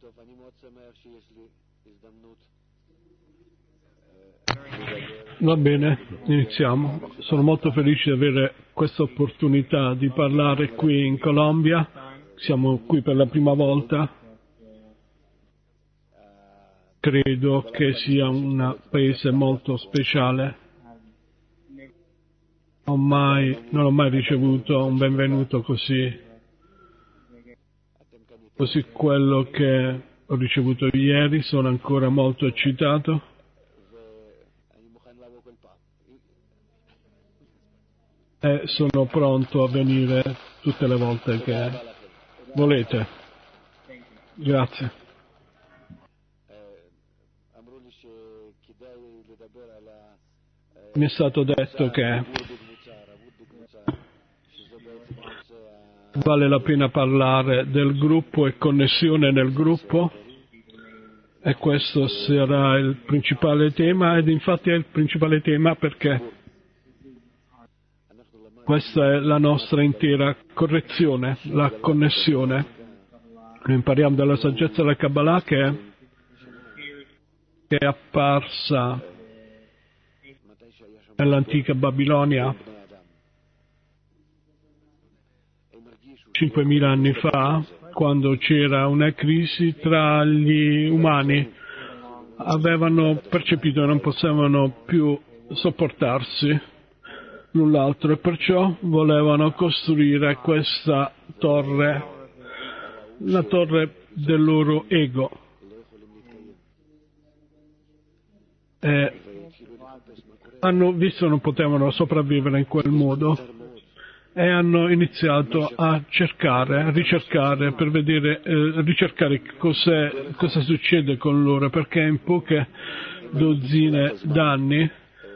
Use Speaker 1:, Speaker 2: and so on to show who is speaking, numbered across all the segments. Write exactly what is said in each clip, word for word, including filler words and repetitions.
Speaker 1: Va bene, iniziamo. Sono molto felice di avere questa opportunità di parlare qui in Colombia. Siamo qui per la prima volta. Credo che sia un paese molto speciale. Ho mai, non ho mai ricevuto un benvenuto così, così quello che ho ricevuto ieri. Sono ancora molto eccitato. E sono pronto a venire tutte le volte che volete. Grazie. Mi è stato detto che vale la pena parlare del gruppo e connessione nel gruppo, e questo sarà il principale tema, ed infatti è il principale tema perché questa è la nostra intera correzione, la connessione. Noi impariamo dalla saggezza della Kabbalah che, che è apparsa nell'antica Babilonia cinquemila anni fa, quando c'era una crisi tra gli umani. Avevano percepito che non potevano più sopportarsi l'un l'altro e perciò volevano costruire questa torre, la torre del loro ego. E hanno visto che non potevano sopravvivere in quel modo e hanno iniziato a cercare, a ricercare per vedere, eh, ricercare cos'è, cosa succede con loro, perché in poche dozzine d'anni,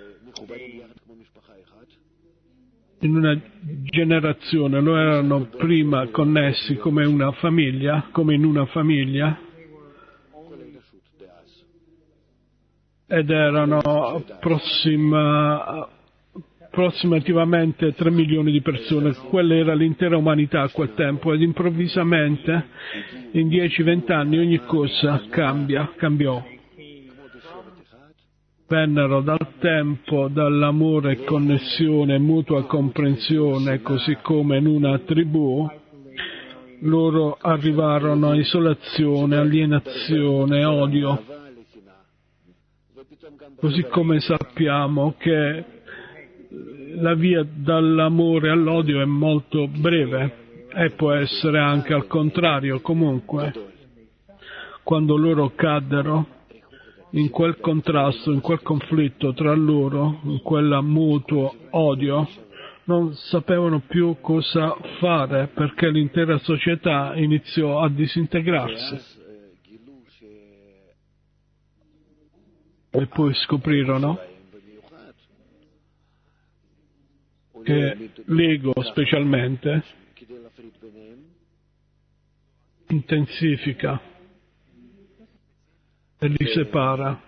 Speaker 1: in una generazione, loro erano prima connessi come una famiglia, come in una famiglia, ed erano prossima, approssimativamente tre milioni di persone. Quella era l'intera umanità a quel tempo, ed improvvisamente in dieci venti anni ogni cosa cambia, cambiò. Vennero dal tempo, dall'amore e connessione, mutua comprensione, così come in una tribù, loro arrivarono a isolazione, alienazione, odio. Così come sappiamo che la via dall'amore all'odio è molto breve, e può essere anche al contrario. Comunque, quando loro caddero in quel contrasto, in quel conflitto tra loro, in quel mutuo odio, non sapevano più cosa fare, perché l'intera società iniziò a disintegrarsi. E poi scoprirono che l'ego, specialmente, intensifica e li separa.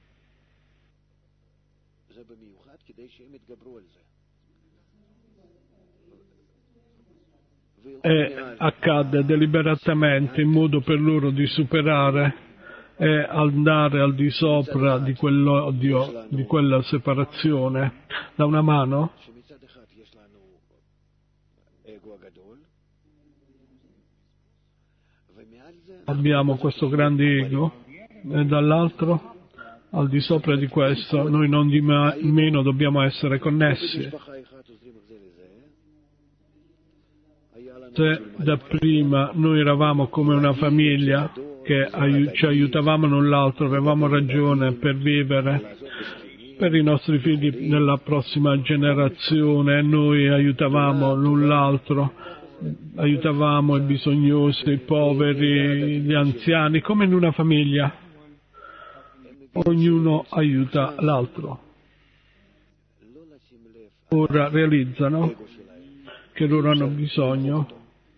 Speaker 1: E accade deliberatamente, in modo per loro di superare e andare al di sopra di quell'odio, di quella separazione. Da una mano abbiamo questo grande ego, e dall'altro, al di sopra di questo, noi non di meno dobbiamo essere connessi. Se da prima noi eravamo come una famiglia che ai- ci aiutavamo l'un l'altro, avevamo ragione per vivere, per i nostri figli nella prossima generazione, noi aiutavamo l'un l'altro, aiutavamo i bisognosi, i poveri, gli anziani, come in una famiglia. Ognuno aiuta l'altro. Ora realizzano che loro hanno bisogno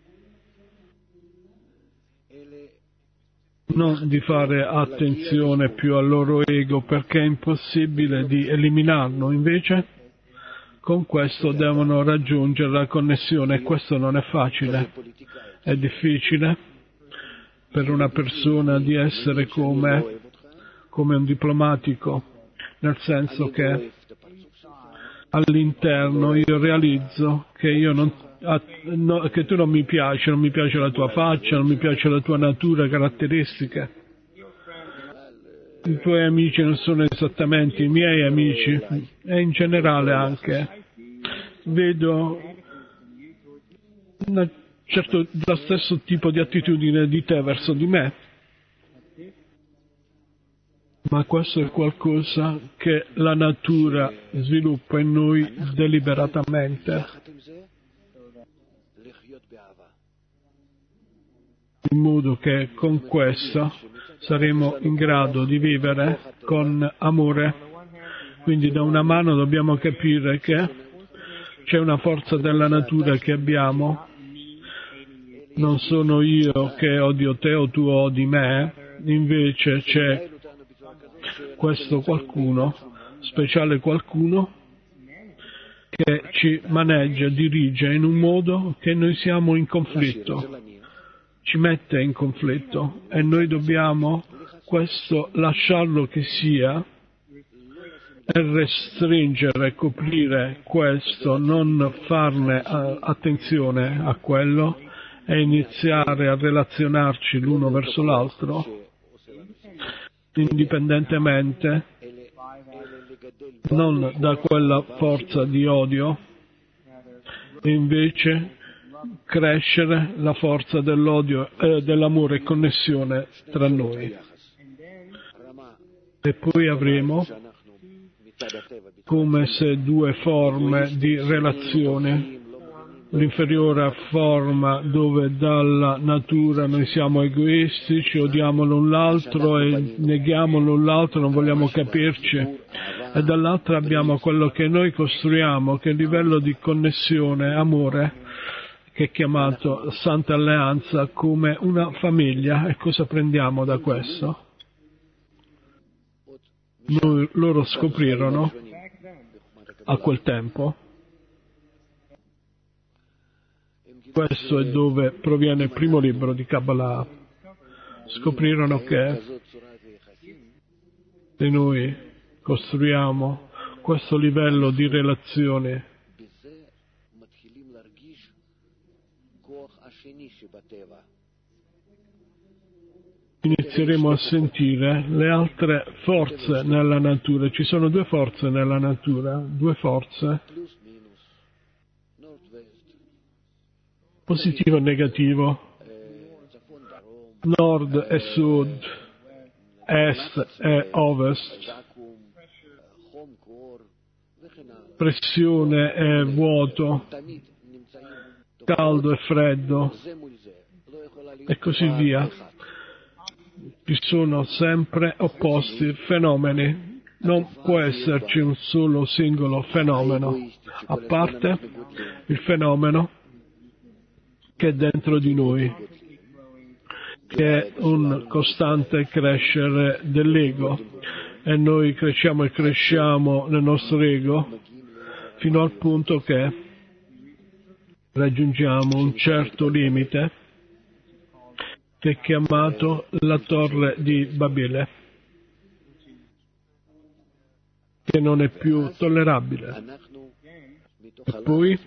Speaker 1: non di fare attenzione più al loro ego, perché è impossibile di eliminarlo. Invece, con questo devono raggiungere la connessione, e questo non è facile, è difficile. per una persona di essere come, come un diplomatico, nel senso che all'interno io realizzo che io non, no, che tu non mi piaci, non mi piace la tua faccia, non mi piace la tua natura, caratteristiche. I tuoi amici non sono esattamente i miei amici, e in generale anche vedo una certo, lo stesso tipo di attitudine di te verso di me, ma questo è qualcosa che la natura sviluppa in noi deliberatamente, in modo che con questo saremo in grado di vivere con amore. Quindi da una mano dobbiamo capire che c'è una forza della natura che abbiamo, non sono io che odio te o tu odi me, invece c'è questo qualcuno, speciale qualcuno, che ci maneggia, dirige in un modo che noi siamo in conflitto, ci mette in conflitto, e noi dobbiamo questo lasciarlo che sia e restringere, coprire questo, non farne uh, attenzione a quello e iniziare a relazionarci l'uno verso l'altro indipendentemente, non da quella forza di odio, e invece crescere la forza dell'odio e dell'amore e connessione tra noi. E poi avremo come se due forme di relazione, l'inferiore forma dove dalla natura noi siamo egoistici, odiamo l'un l'altro e neghiamo l'un l'altro, non vogliamo capirci, e dall'altra abbiamo quello che noi costruiamo, che è il livello di connessione, amore, che è chiamato Santa Alleanza, come una famiglia. E cosa prendiamo da questo? Noi, loro scoprirono a quel tempo, questo è dove proviene il primo libro di Kabbalah, scoprirono che se noi costruiamo questo livello di relazione, inizieremo a sentire le altre forze nella natura. Ci sono due forze nella natura, due forze, positivo e negativo, nord e sud, est e ovest, pressione e vuoto, caldo e freddo, e così via. Ci sono sempre opposti fenomeni, non può esserci un solo singolo fenomeno, a parte il fenomeno che è dentro di noi, che è un costante crescere dell'ego, e noi cresciamo e cresciamo nel nostro ego fino al punto che raggiungiamo un certo limite che è chiamato la torre di Babele, che non è più tollerabile. E poi,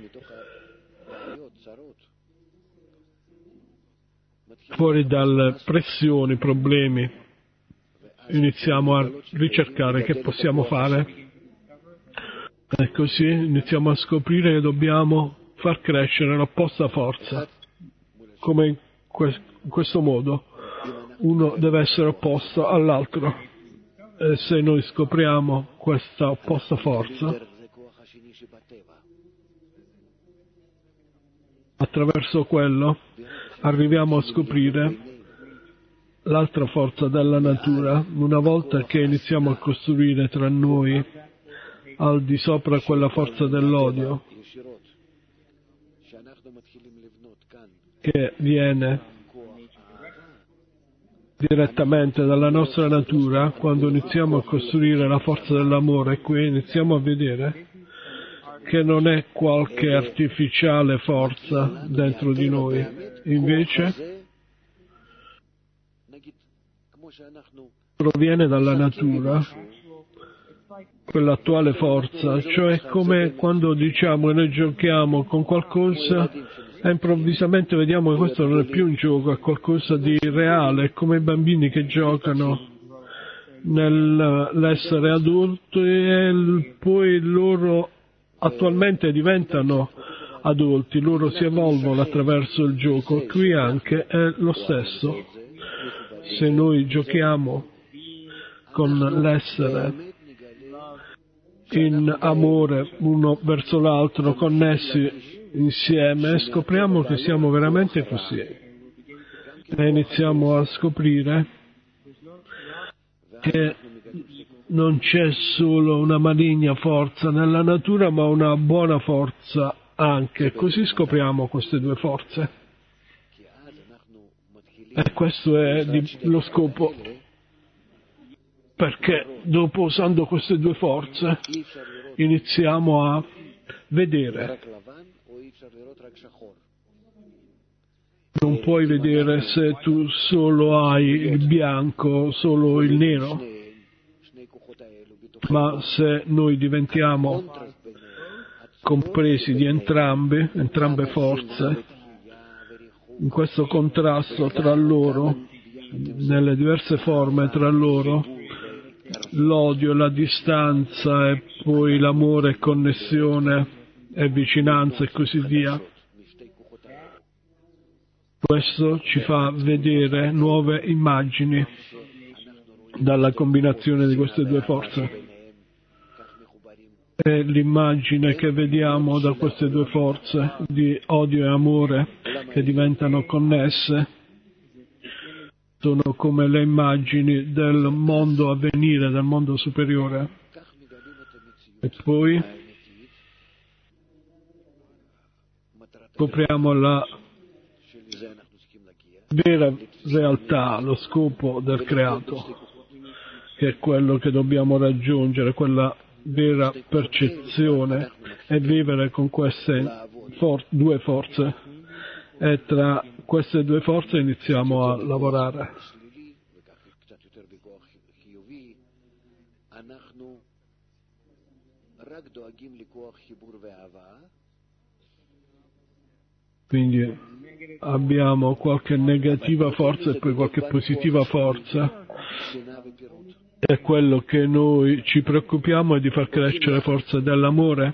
Speaker 1: fuori dalle pressioni, problemi, iniziamo a ricercare che possiamo fare, e così iniziamo a scoprire che dobbiamo far crescere l'opposta forza, come in questo In questo modo uno deve essere opposto all'altro, e se noi scopriamo questa opposta forza, attraverso quello arriviamo a scoprire l'altra forza della natura. Una volta che iniziamo a costruire tra noi al di sopra quella forza dell'odio che viene direttamente dalla nostra natura, quando iniziamo a costruire la forza dell'amore, qui iniziamo a vedere che non è qualche artificiale forza dentro di noi, invece proviene dalla natura, quell'attuale forza, cioè come quando diciamo e noi giochiamo con qualcosa e improvvisamente vediamo che questo non è più un gioco, è qualcosa di reale, è come i bambini che giocano nell'essere adulti e poi loro attualmente diventano adulti, loro si evolvono attraverso il gioco. Qui anche è lo stesso. Se noi giochiamo con l'essere in amore uno verso l'altro, connessi insieme, scopriamo che siamo veramente così e iniziamo a scoprire che non c'è solo una maligna forza nella natura, ma una buona forza anche. Così scopriamo queste due forze. E questo è lo scopo, perché dopo, usando queste due forze, iniziamo a vedere. Non puoi vedere se tu solo hai il bianco, solo il nero, ma se noi diventiamo compresi di entrambi, entrambe forze, in questo contrasto tra loro, nelle diverse forme tra loro, l'odio, la distanza e poi l'amore e connessione e vicinanza e così via. Questo ci fa vedere nuove immagini dalla combinazione di queste due forze. E l'immagine che vediamo da queste due forze di odio e amore che diventano connesse sono come le immagini del mondo a venire, del mondo superiore. E poi scopriamo la vera realtà, lo scopo del creato, che è quello che dobbiamo raggiungere, quella vera percezione, e vivere con queste for- due forze, e tra queste due forze iniziamo a lavorare. Quindi abbiamo qualche negativa forza e poi qualche positiva forza. È quello che noi ci preoccupiamo è di far crescere la forza dell'amore,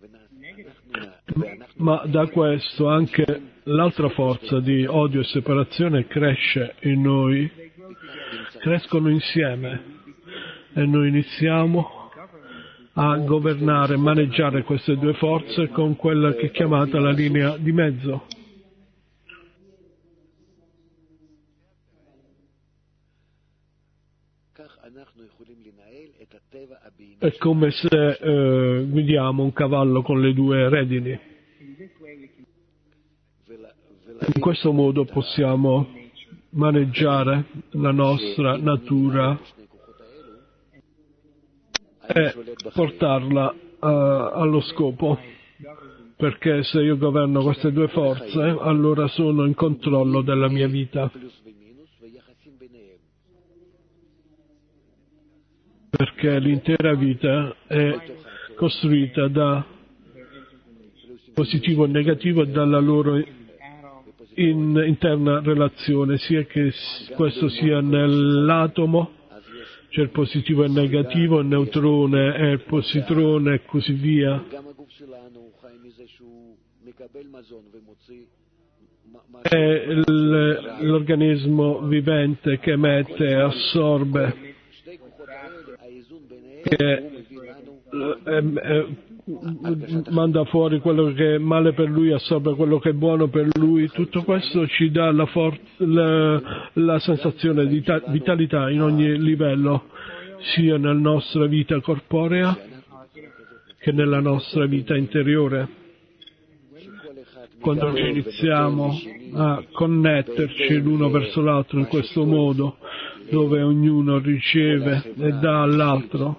Speaker 1: ma da questo anche l'altra forza di odio e separazione cresce in noi, crescono insieme e noi iniziamo a governare, maneggiare queste due forze con quella che è chiamata la linea di mezzo. È come se eh, guidiamo un cavallo con le due redini. In questo modo possiamo maneggiare la nostra natura e portarla uh, allo scopo, perché se io governo queste due forze, allora sono in controllo della mia vita, perché l'intera vita è costruita da positivo e negativo e dalla loro in, interna relazione, sia che questo sia nell'atomo, c'è il positivo e il negativo, il neutrone e il positrone e così via. È l'organismo vivente che emette e assorbe, che è, è, manda fuori quello che è male per lui, assorbe quello che è buono per lui. Tutto questo ci dà la, for- la, la sensazione di ta- vitalità in ogni livello, sia nella nostra vita corporea che nella nostra vita interiore. Quando noi iniziamo a connetterci l'uno verso l'altro in questo modo, dove ognuno riceve e dà all'altro,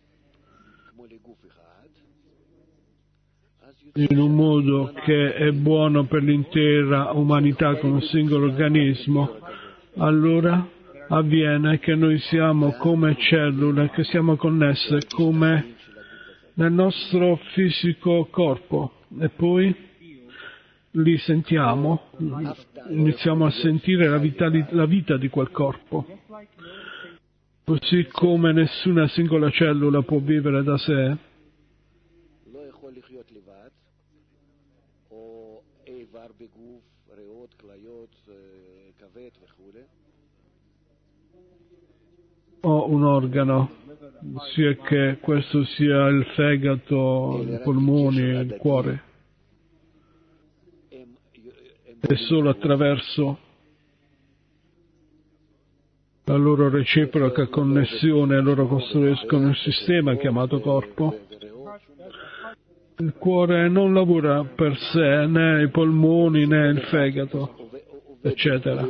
Speaker 1: in un modo che è buono per l'intera umanità come un singolo organismo, allora avviene che noi siamo come cellule, che siamo connesse come nel nostro fisico corpo, e poi li sentiamo, iniziamo a sentire la, vitali- la vita di quel corpo. Così come nessuna singola cellula può vivere da sé, o un organo, sia che questo sia il fegato, i polmoni, il cuore, e solo attraverso la loro reciproca connessione loro costruiscono il sistema chiamato corpo. Il cuore non lavora per sé, né i polmoni né il fegato, eccetera.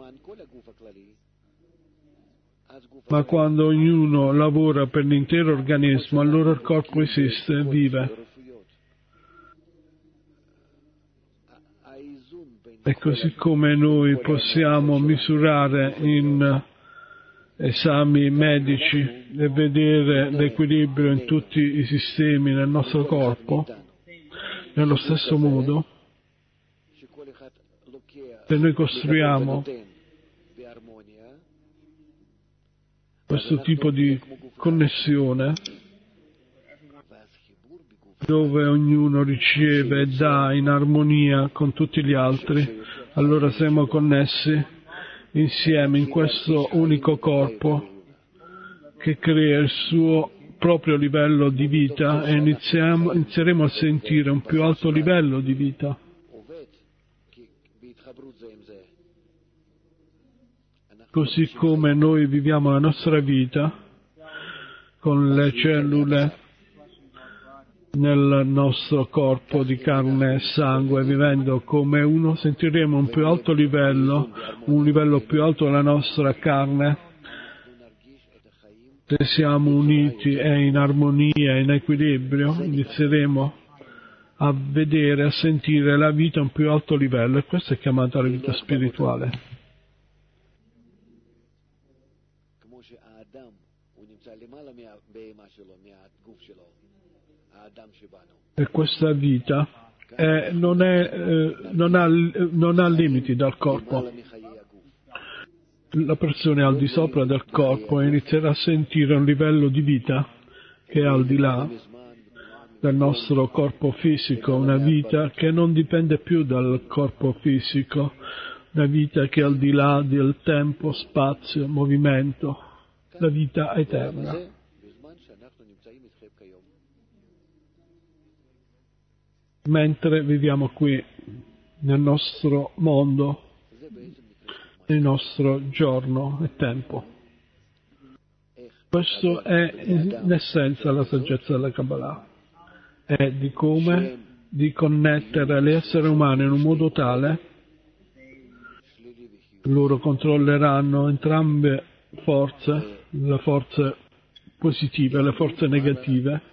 Speaker 1: Ma quando ognuno lavora per l'intero organismo, allora il corpo esiste, vive. E così come noi possiamo misurare in esami medici e vedere l'equilibrio in tutti i sistemi nel nostro corpo, nello stesso modo, se noi costruiamo questo tipo di connessione, dove ognuno riceve e dà in armonia con tutti gli altri, allora siamo connessi insieme in questo unico corpo che crea il suo proprio livello di vita, e iniziamo, inizieremo a sentire un più alto livello di vita. Così come noi viviamo la nostra vita con le cellule nel nostro corpo di carne e sangue, vivendo come uno, sentiremo un più alto livello, un livello più alto della nostra carne, se siamo uniti e in armonia, in equilibrio, inizieremo a vedere, a sentire la vita a un più alto livello, e questa è chiamata la vita spirituale. E questa vita è, non, è, eh, non, ha, non ha limiti dal corpo. La persona è al di sopra del corpo e inizierà a sentire un livello di vita che è al di là del nostro corpo fisico, una vita che non dipende più dal corpo fisico, una vita che è al di là del tempo, spazio, movimento, la vita eterna. Mentre viviamo qui nel nostro mondo, nel nostro giorno e tempo. Questo è in essenza la saggezza della Kabbalah, è di come di connettere gli esseri umani in un modo tale loro controlleranno entrambe forze, le forze positive e le forze negative,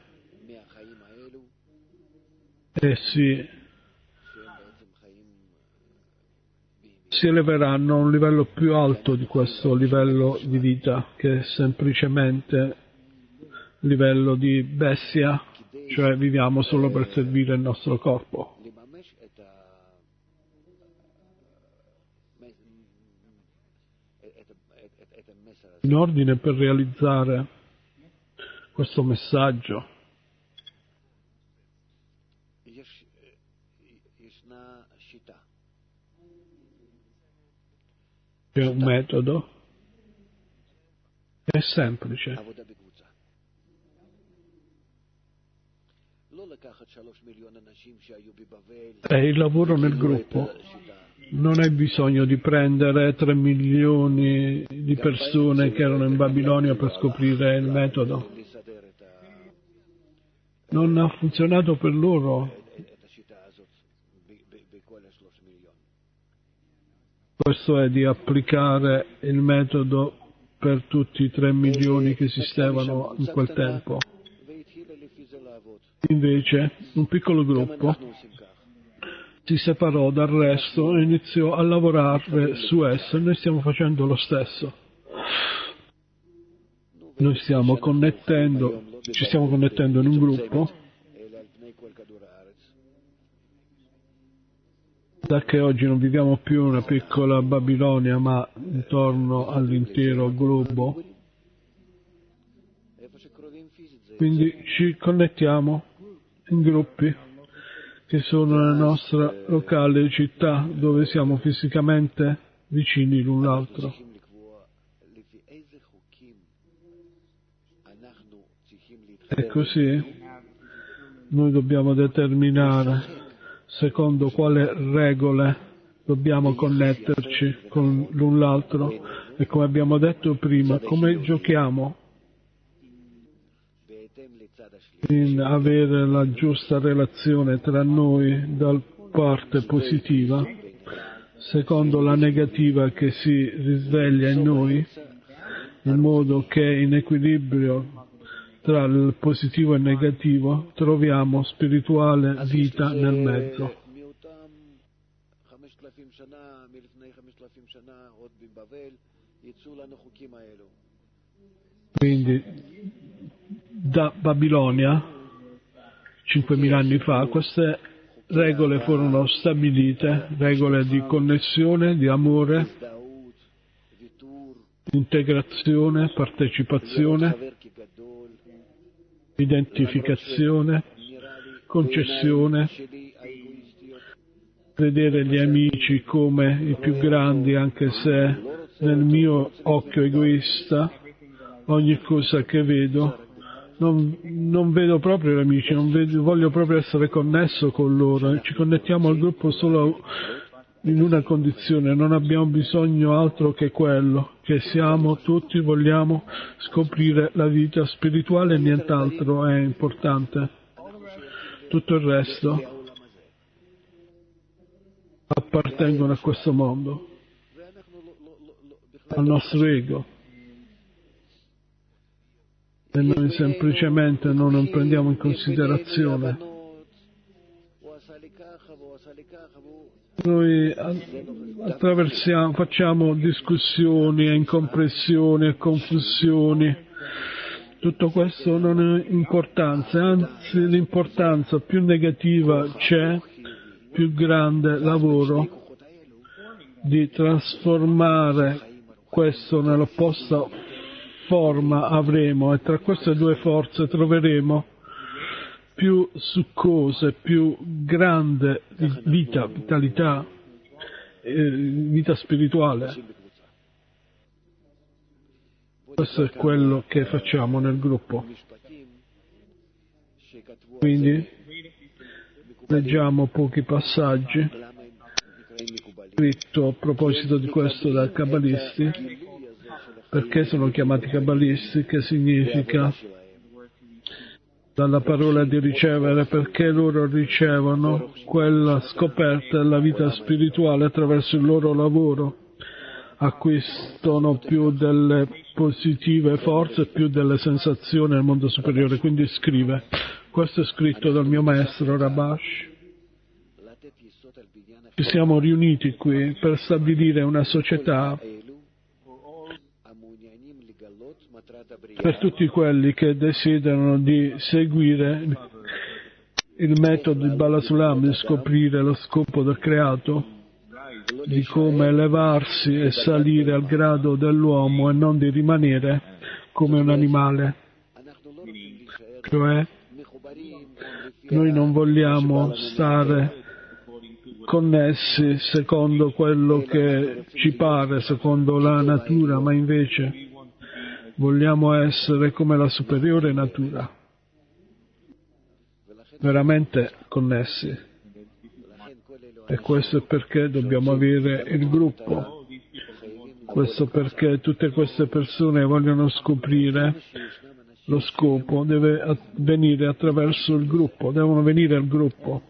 Speaker 1: e si, si eleveranno a un livello più alto di questo livello di vita, che è semplicemente livello di bestia, cioè viviamo solo per servire il nostro corpo. In ordine per realizzare questo messaggio c'è un metodo, è semplice. È il lavoro nel gruppo. Non hai bisogno di prendere tre milioni di persone che erano in Babilonia per scoprire il metodo. Non ha funzionato per loro. Questo è di applicare il metodo per tutti i tre milioni che esistevano in quel tempo. Invece, un piccolo gruppo si separò dal resto e iniziò a lavorare su esso, e noi stiamo facendo lo stesso. noi stiamo connettendo, ci stiamo connettendo in un gruppo, da che oggi non viviamo più in una piccola Babilonia, ma intorno all'intero globo. Quindi ci connettiamo in gruppi che sono nella nostra locale città, dove siamo fisicamente vicini l'un l'altro. E così noi dobbiamo determinare secondo quale regole dobbiamo connetterci con l'un l'altro, e come abbiamo detto prima, come giochiamo in avere la giusta relazione tra noi dal parte positiva, secondo la negativa che si risveglia in noi, in modo che in equilibrio tra il positivo e il negativo troviamo spirituale vita nel mezzo. Quindi da Babilonia, cinquemila anni fa, queste regole furono stabilite, regole di connessione, di amore, integrazione, partecipazione, identificazione, concessione, vedere gli amici come i più grandi, anche se nel mio occhio egoista ogni cosa che vedo non, non vedo proprio gli amici, non vedo, voglio proprio essere connesso con loro. Ci connettiamo al gruppo solo in una condizione: non abbiamo bisogno altro che quello, che siamo tutti, vogliamo scoprire la vita spirituale e nient'altro è importante. Tutto il resto appartengono a questo mondo, al nostro ego, e noi semplicemente non lo prendiamo in considerazione. Noi attraversiamo, facciamo discussioni e incomprensioni e confusioni. Tutto questo non ha importanza, anzi l'importanza più negativa c'è, più grande lavoro di trasformare questo nell'opposta forma avremo, e tra queste due forze troveremo più succose, più grande vita, vitalità, eh, vita spirituale. Questo è quello che facciamo nel gruppo. Quindi leggiamo pochi passaggi scritto a proposito di questo dai Kabbalisti. Perché sono chiamati Kabbalisti? Che significa dalla parola di ricevere, perché loro ricevono quella scoperta della vita spirituale attraverso il loro lavoro, acquistano più delle positive forze, più delle sensazioni nel mondo superiore. Quindi scrive, questo è scritto dal mio maestro Rabash. Ci siamo riuniti qui per stabilire una società per tutti quelli che desiderano di seguire il metodo di Bala Sulam, di scoprire lo scopo del creato, di come elevarsi e salire al grado dell'uomo e non di rimanere come un animale. Cioè, noi non vogliamo stare connessi secondo quello che ci pare, secondo la natura, ma invece vogliamo essere come la superiore natura, veramente connessi. E questo è perché dobbiamo avere il gruppo. Questo perché tutte queste persone vogliono scoprire lo scopo, deve venire attraverso il gruppo, devono venire al gruppo.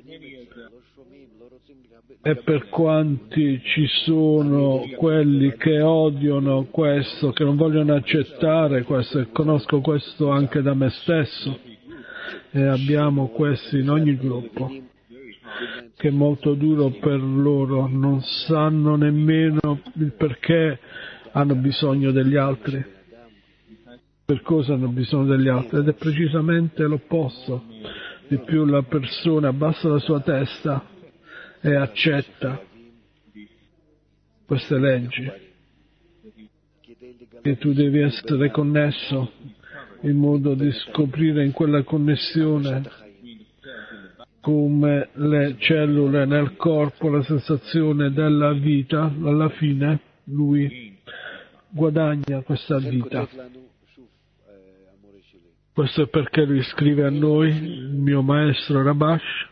Speaker 1: E per quanti ci sono quelli che odiano questo, che non vogliono accettare questo, e conosco questo anche da me stesso, e abbiamo questi in ogni gruppo, che è molto duro per loro, non sanno nemmeno il perché hanno bisogno degli altri. Per cosa hanno bisogno degli altri? Ed è precisamente l'opposto. Di più la persona abbassa la sua testa e accetta queste leggi. E tu devi essere connesso in modo di scoprire in quella connessione come le cellule nel corpo, la sensazione della vita, alla fine lui guadagna questa vita. Questo è perché lui scrive a noi, il mio maestro Rabash,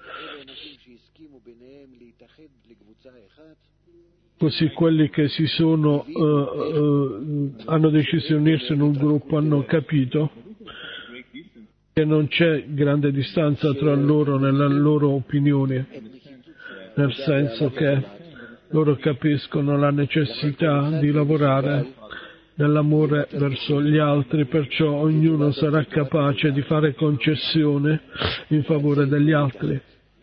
Speaker 1: così quelli che si sono, uh, uh, hanno deciso di unirsi in un gruppo hanno capito che non c'è grande distanza tra loro nelle loro opinioni, nel senso che loro capiscono la necessità di lavorare nell'amore verso gli altri, perciò ognuno sarà capace di fare concessione in favore degli altri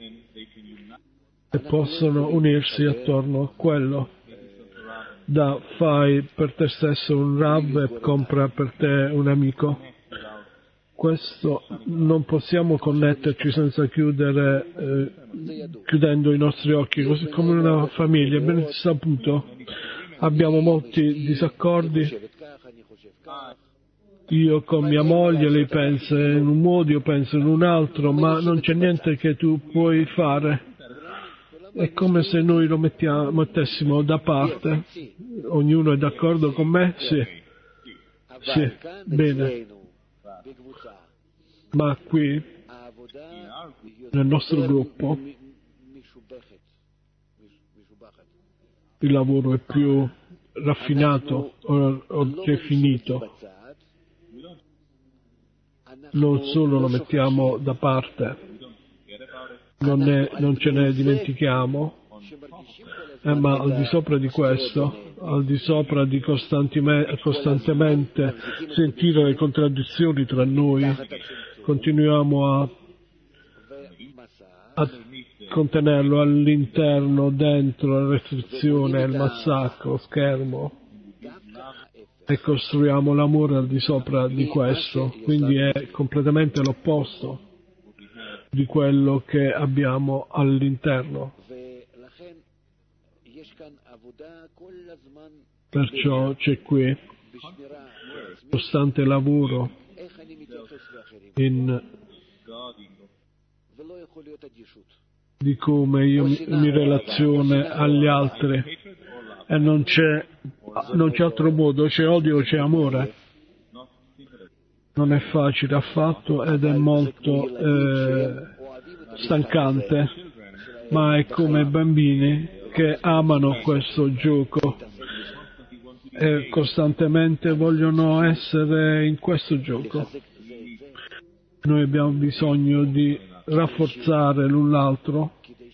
Speaker 1: e possono unirsi attorno a quello. Da fai per te stesso un Rav e compra per te un amico. Questo non possiamo connetterci senza chiudere, eh, chiudendo i nostri occhi, così come una famiglia, ben saputo. Abbiamo molti disaccordi. Io con mia moglie, lei pensa in un modo, io penso in un altro, ma non c'è niente che tu puoi fare. È come se noi lo mettiamo, mettessimo da parte. Ognuno è d'accordo con me? Sì. Sì, bene. Ma qui, nel nostro gruppo, il lavoro è più raffinato o, o definito. Non solo lo mettiamo da parte, non, è, non ce ne dimentichiamo, eh, ma al di sopra di questo, al di sopra di costantemente sentire le contraddizioni tra noi, continuiamo a, a contenerlo all'interno, dentro la restrizione, il massacro, lo schermo, e costruiamo l'amore al di sopra di questo, quindi è completamente l'opposto di quello che abbiamo all'interno. Perciò c'è qui costante lavoro in di come io mi relaziono agli altri, e non c'è, non c'è altro modo, c'è odio o c'è amore. Non è facile affatto ed è molto eh, stancante, ma è come bambini che amano questo gioco e costantemente vogliono essere in questo gioco. Noi abbiamo bisogno di rafforzare l'un l'altro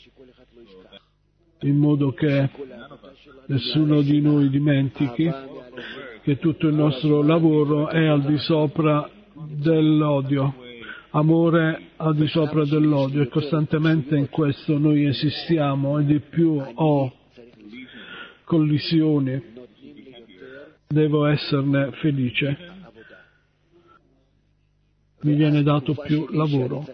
Speaker 1: in modo che nessuno di noi dimentichi che tutto il nostro lavoro è al di sopra dell'odio, amore al di sopra dell'odio, e costantemente in questo noi esistiamo, e di più ho collisioni, devo esserne felice, mi viene dato più lavoro,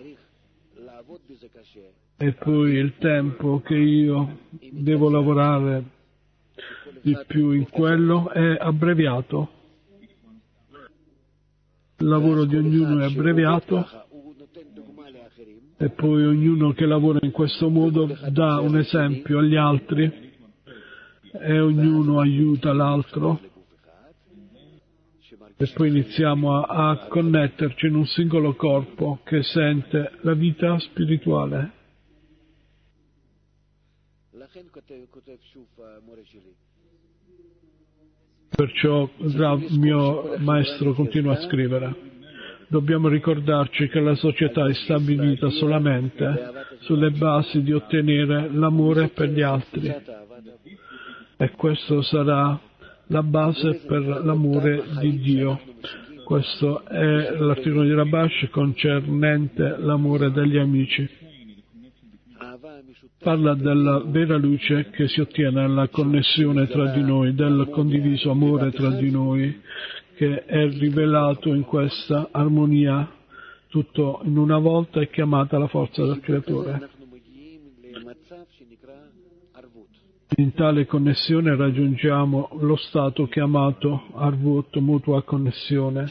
Speaker 1: e poi il tempo che io devo lavorare di più in quello è abbreviato. Il lavoro di ognuno è abbreviato e poi ognuno che lavora in questo modo dà un esempio agli altri e ognuno aiuta l'altro, e poi iniziamo a, a connetterci in un singolo corpo che sente la vita spirituale. Perciò il mio maestro continua a scrivere: dobbiamo ricordarci che la società è stabilita solamente sulle basi di ottenere l'amore per gli altri, e questo sarà la base per l'amore di Dio. Questo è l'articolo di Rabash concernente l'amore degli amici. parla della vera luce che si ottiene nella connessione tra di noi, del condiviso amore tra di noi, che è rivelato in questa armonia, tutto in una volta è chiamata la forza del Creatore. In tale connessione raggiungiamo lo stato chiamato Arvut, mutua connessione.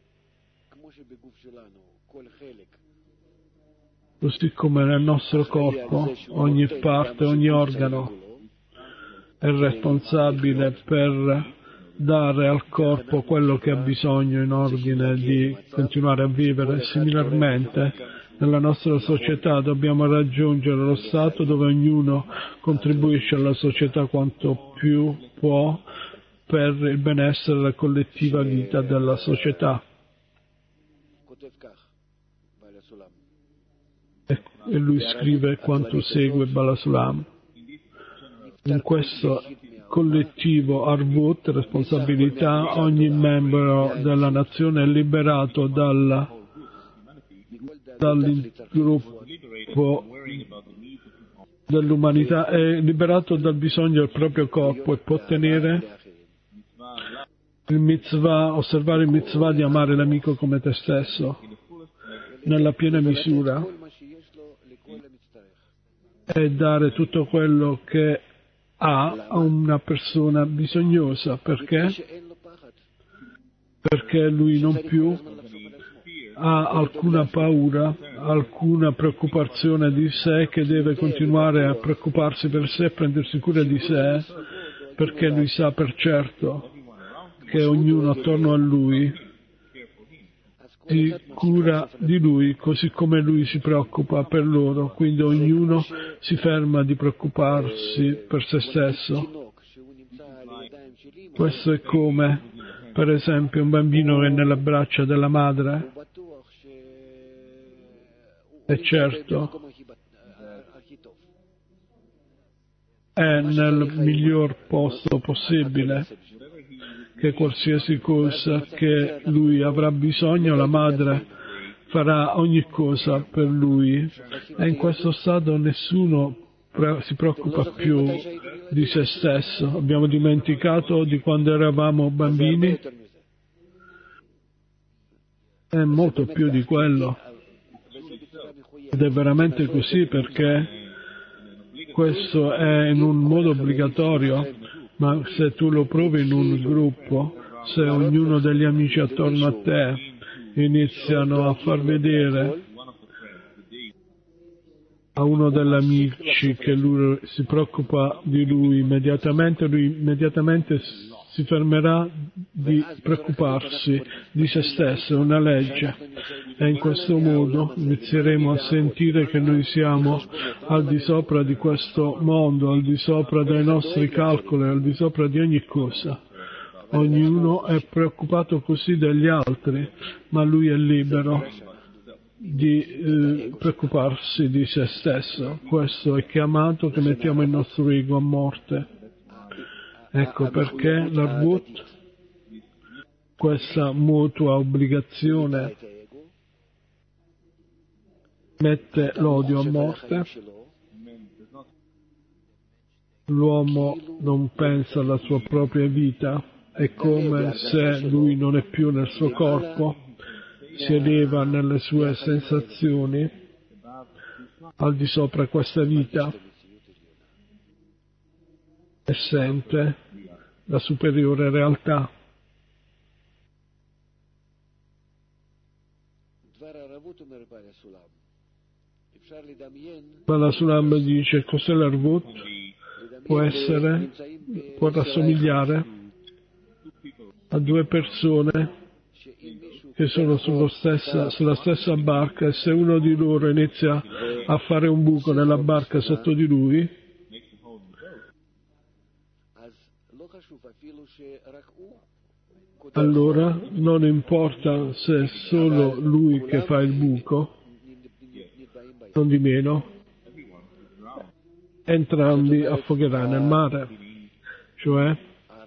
Speaker 1: Così come nel nostro corpo ogni parte, ogni organo è responsabile per dare al corpo quello che ha bisogno in ordine di continuare a vivere. Similarmente, nella nostra società dobbiamo raggiungere lo stato dove ognuno contribuisce alla società quanto più può per il benessere della collettiva vita della società. E lui scrive quanto segue Balasulam. In questo collettivo Arvut, responsabilità, ogni membro della nazione è liberato dalla, dal gruppo dell'umanità, è liberato dal bisogno del proprio corpo e può ottenere il mitzvah, osservare il mitzvah di amare l'amico come te stesso nella piena misura e dare tutto quello che ha a una persona bisognosa. Perché? Perché lui non più ha alcuna paura, alcuna preoccupazione di sé, che deve continuare a preoccuparsi per sé, a prendersi cura di sé, perché lui sa per certo che ognuno attorno a lui si cura di lui così come lui si preoccupa per loro, quindi ognuno si ferma di preoccuparsi per se stesso. Questo è come, per esempio, un bambino che è nelle braccia della madre, è certo, è nel miglior posto possibile, che qualsiasi cosa che lui avrà bisogno, la madre farà ogni cosa per lui, e in questo stato nessuno pre- si preoccupa più di se stesso. Abbiamo dimenticato di quando eravamo bambini, è molto più di quello, ed è veramente così, perché questo è in un modo obbligatorio. Ma se tu lo provi in un gruppo, se ognuno degli amici attorno a te iniziano a far vedere a uno degli amici che lui si preoccupa di lui, immediatamente lui immediatamente si fermerà di preoccuparsi di se stesso, è una legge. E in questo modo inizieremo a sentire che noi siamo al di sopra di questo mondo, al di sopra dei nostri calcoli, al di sopra di ogni cosa. Ognuno è preoccupato così degli altri, ma lui è libero di eh, preoccuparsi di se stesso. Questo è chiamato che mettiamo il nostro ego a morte. Ecco perché l'Arvut, questa mutua obbligazione, mette l'odio a morte. L'uomo non pensa alla sua propria vita, è come se lui non è più nel suo corpo, si eleva nelle sue sensazioni al di sopra questa vita e sente la superiore realtà. Balasulam dice: cos'è l'Arvut? Può essere, può rassomigliare a due persone che sono sullo stessa, sulla stessa barca, e se uno di loro inizia a fare un buco nella barca sotto di lui, allora non importa se è solo lui che fa il buco, non di meno, entrambi affogheranno nel mare. Cioè,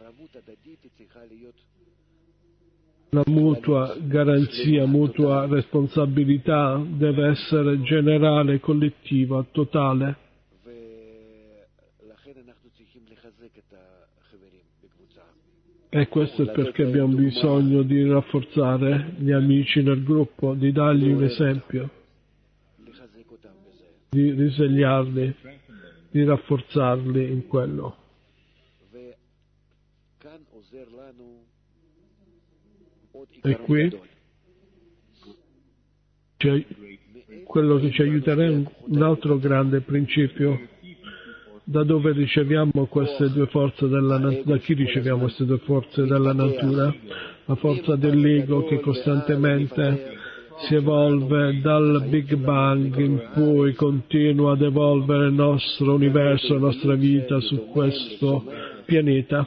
Speaker 1: la mutua garanzia, mutua responsabilità deve essere generale, collettiva, totale. E questo è perché abbiamo bisogno di rafforzare gli amici nel gruppo, di dargli un esempio, di risvegliarli, di rafforzarli in quello. E qui cioè, quello che ci aiuterà è un altro grande principio. Da dove riceviamo queste due forze della natura? Da chi riceviamo queste due forze della natura? La forza dell'ego che costantemente si evolve dal Big Bang in poi continua ad evolvere il nostro universo, la nostra vita su questo pianeta,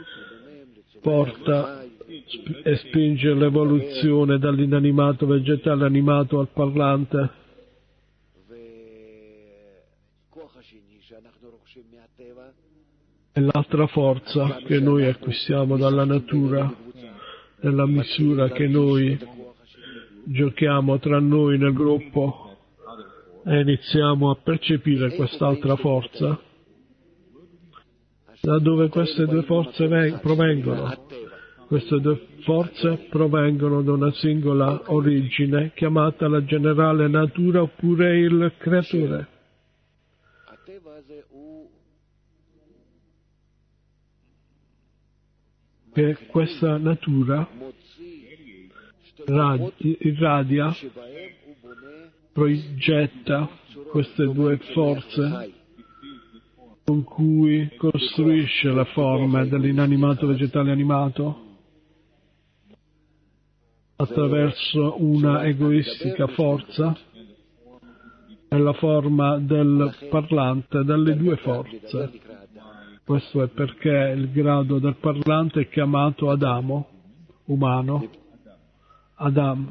Speaker 1: porta e spinge l'evoluzione dall'inanimato vegetale animato al parlante. E l'altra forza che noi acquistiamo dalla natura, nella misura che noi giochiamo tra noi nel gruppo e iniziamo a percepire quest'altra forza, da dove queste due forze provengono. Queste due forze provengono da una singola origine chiamata la generale natura oppure il creatore. Che questa natura radi, irradia, progetta queste due forze con cui costruisce la forma dell'inanimato vegetale animato attraverso una egoistica forza e la forma del parlante dalle due forze. Questo è perché il grado del parlante è chiamato Adamo, umano, Adam.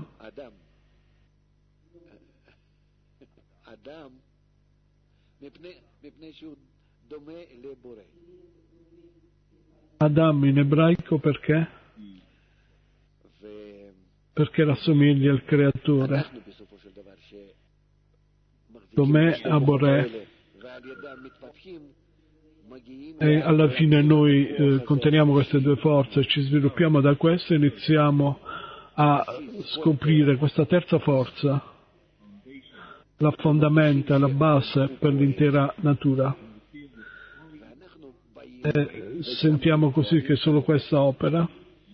Speaker 1: Adam in ebraico perché? Perché rassomiglia al creatore. Domè Aborè. E alla fine noi eh, conteniamo queste due forze, ci sviluppiamo da questo e iniziamo a scoprire questa terza forza, la fondamenta, la base per l'intera natura. E sentiamo così che solo questa opera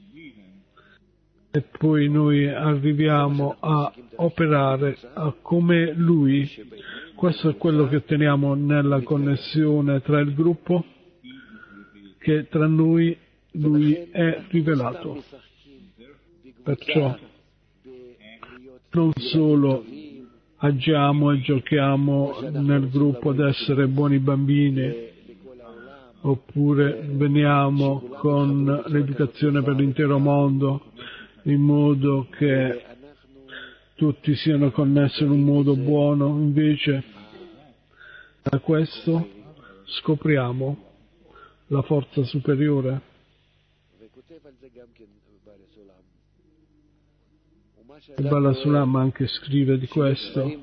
Speaker 1: e poi noi arriviamo a operare a come Lui. Questo è quello che otteniamo nella connessione tra il gruppo, che tra noi Lui è rivelato. Perciò non solo agiamo e giochiamo nel gruppo ad essere buoni bambini, oppure veniamo con l'educazione per l'intero mondo, in modo che tutti siano connessi in un modo buono, invece da questo scopriamo la forza superiore. Il Bala Sulam anche scrive di questo,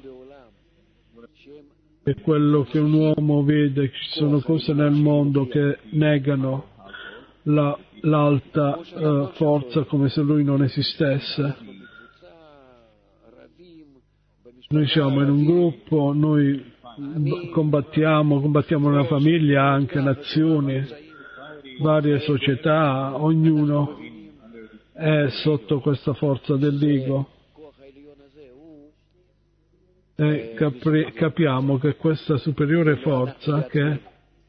Speaker 1: che quello che un uomo vede, ci sono cose nel mondo che negano la, l'alta uh, forza come se lui non esistesse. Noi siamo in un gruppo, noi combattiamo, combattiamo una famiglia, anche nazioni, varie società, ognuno è sotto questa forza dell'ego. E capri, capiamo che questa superiore forza che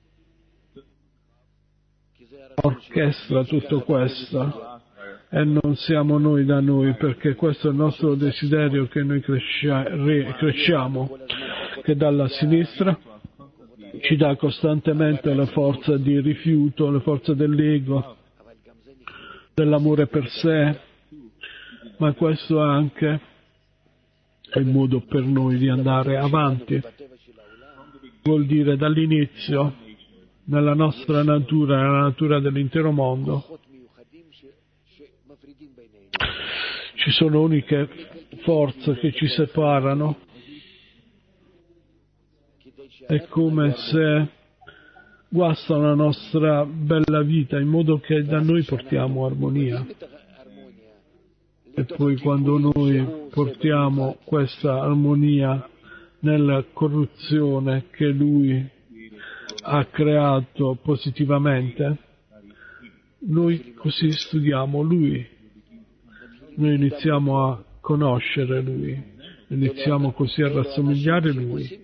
Speaker 1: orchestra tutto questo, e non siamo noi da noi, perché questo è il nostro desiderio che noi crescia, re, cresciamo, che dalla sinistra ci dà costantemente le forze di rifiuto, le forze dell'ego, dell'amore per sé, ma questo è anche il modo per noi di andare avanti. Vuol dire dall'inizio, nella nostra natura, nella natura dell'intero mondo, ci sono uniche forze che ci separano. È come se guastano la nostra bella vita, in modo che da noi portiamo armonia. E poi quando noi portiamo questa armonia nella corruzione che lui ha creato positivamente, noi così studiamo lui, noi iniziamo a conoscere lui, iniziamo così a rassomigliare lui.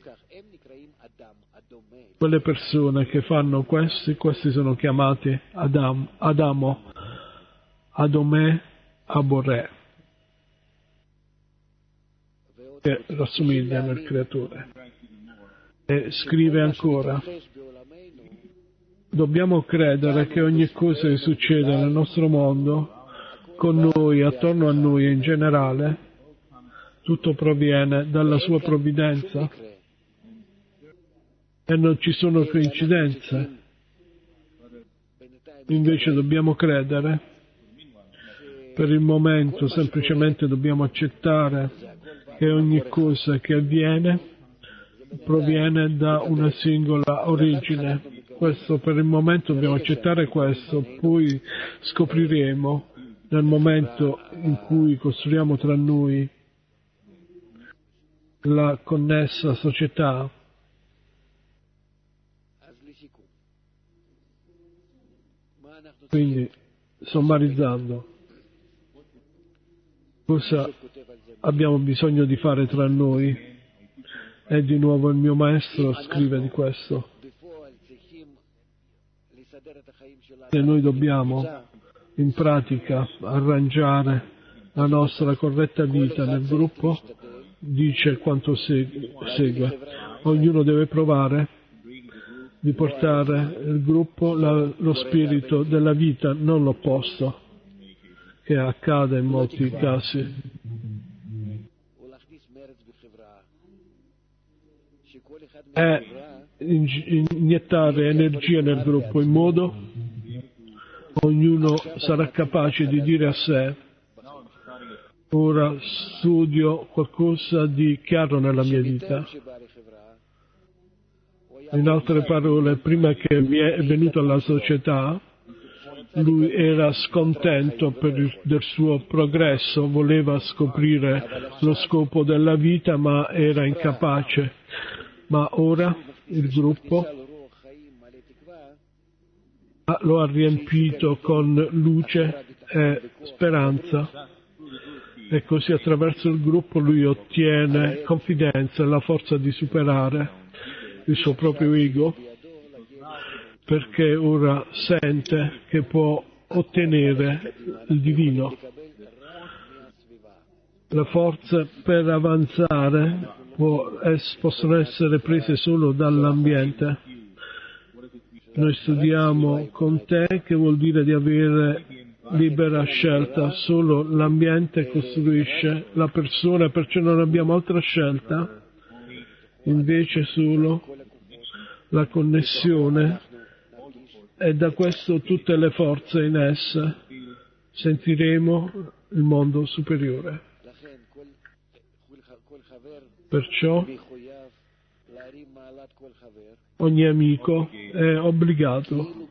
Speaker 1: Quelle persone che fanno questi, questi sono chiamati Adam, Adamo, Adome, Aborè, che rassomigliano al creatore. E scrive ancora: dobbiamo credere che ogni cosa che succede nel nostro mondo, con noi, attorno a noi e in generale, tutto proviene dalla sua provvidenza e non ci sono coincidenze. Invece dobbiamo credere, per il momento semplicemente dobbiamo accettare che ogni cosa che avviene proviene da una singola origine. Questo per il momento dobbiamo accettare questo, poi scopriremo nel momento in cui costruiamo tra noi la connessa società. Quindi, sommarizzando, cosa abbiamo bisogno di fare tra noi? E di nuovo il mio maestro scrive di questo. Se noi dobbiamo in pratica arrangiare la nostra corretta vita nel gruppo, dice quanto segue. Ognuno deve provare di portare il gruppo la, lo spirito della vita, non l'opposto, che accade in molti casi. È iniettare energia nel gruppo in modo ognuno sarà capace di dire a sé: ora studio qualcosa di chiaro nella mia vita. In altre parole, prima che è venuto alla società, lui era scontento per il del suo progresso, voleva scoprire lo scopo della vita, ma era incapace. Ma ora il gruppo lo ha riempito con luce e speranza, e così attraverso il gruppo lui ottiene confidenza e la forza di superare il suo proprio ego, perché ora sente che può ottenere il divino. Le forze per avanzare può, es, possono essere prese solo dall'ambiente. Noi studiamo con te, che vuol dire di avere libera scelta. Solo l'ambiente costruisce la persona, perciò non abbiamo altra scelta, invece solo la connessione, e da questo tutte le forze in essa sentiremo il mondo superiore. Perciò ogni amico è obbligato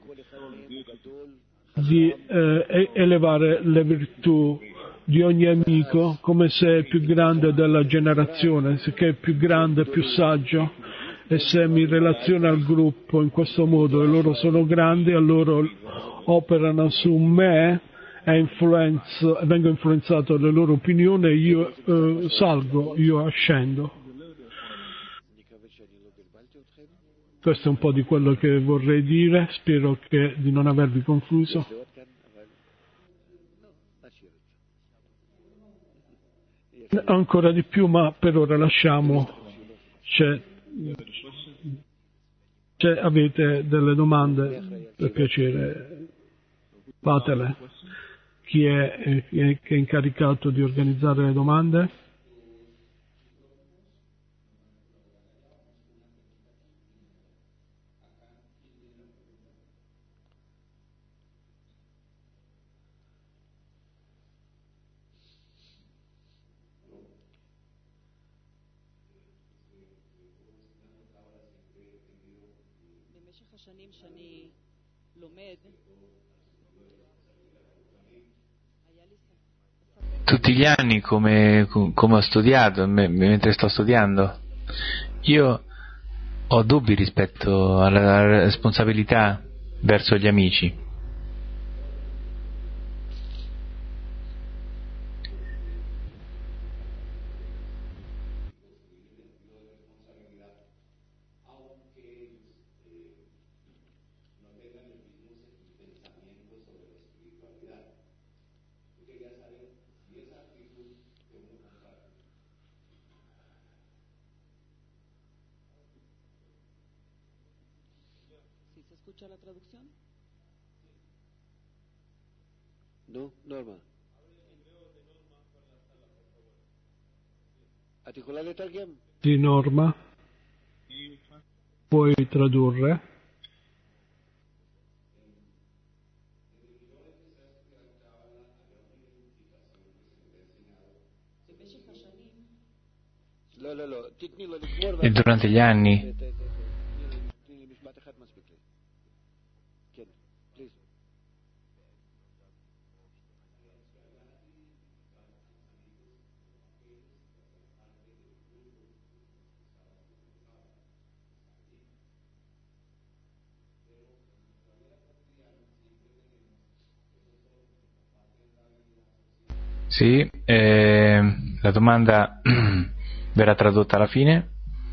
Speaker 1: di eh, elevare le virtù di ogni amico come se è più grande della generazione, che è più grande, più saggio, e se mi relaziono al gruppo in questo modo e loro sono grandi, allora operano su me e influenzo, vengo influenzato dalle loro opinioni, e io eh, salgo, io ascendo. Questo è un po' di quello che vorrei dire, spero che di non avervi confuso. Ancora di più, ma per ora lasciamo. C'è, c'è, avete delle domande? Per piacere, fatele. Chi è, chi è, chi è incaricato di organizzare le domande?
Speaker 2: במשך Tutti gli anni come, come ho studiato, me, mentre sto studiando, io ho dubbi rispetto alla responsabilità verso gli amici.
Speaker 3: ¿Escucha la traducción? No, Norma.
Speaker 1: Di Norma, puoi tradurre?
Speaker 2: E durante gli anni Sì, eh, la domanda verrà tradotta alla fine.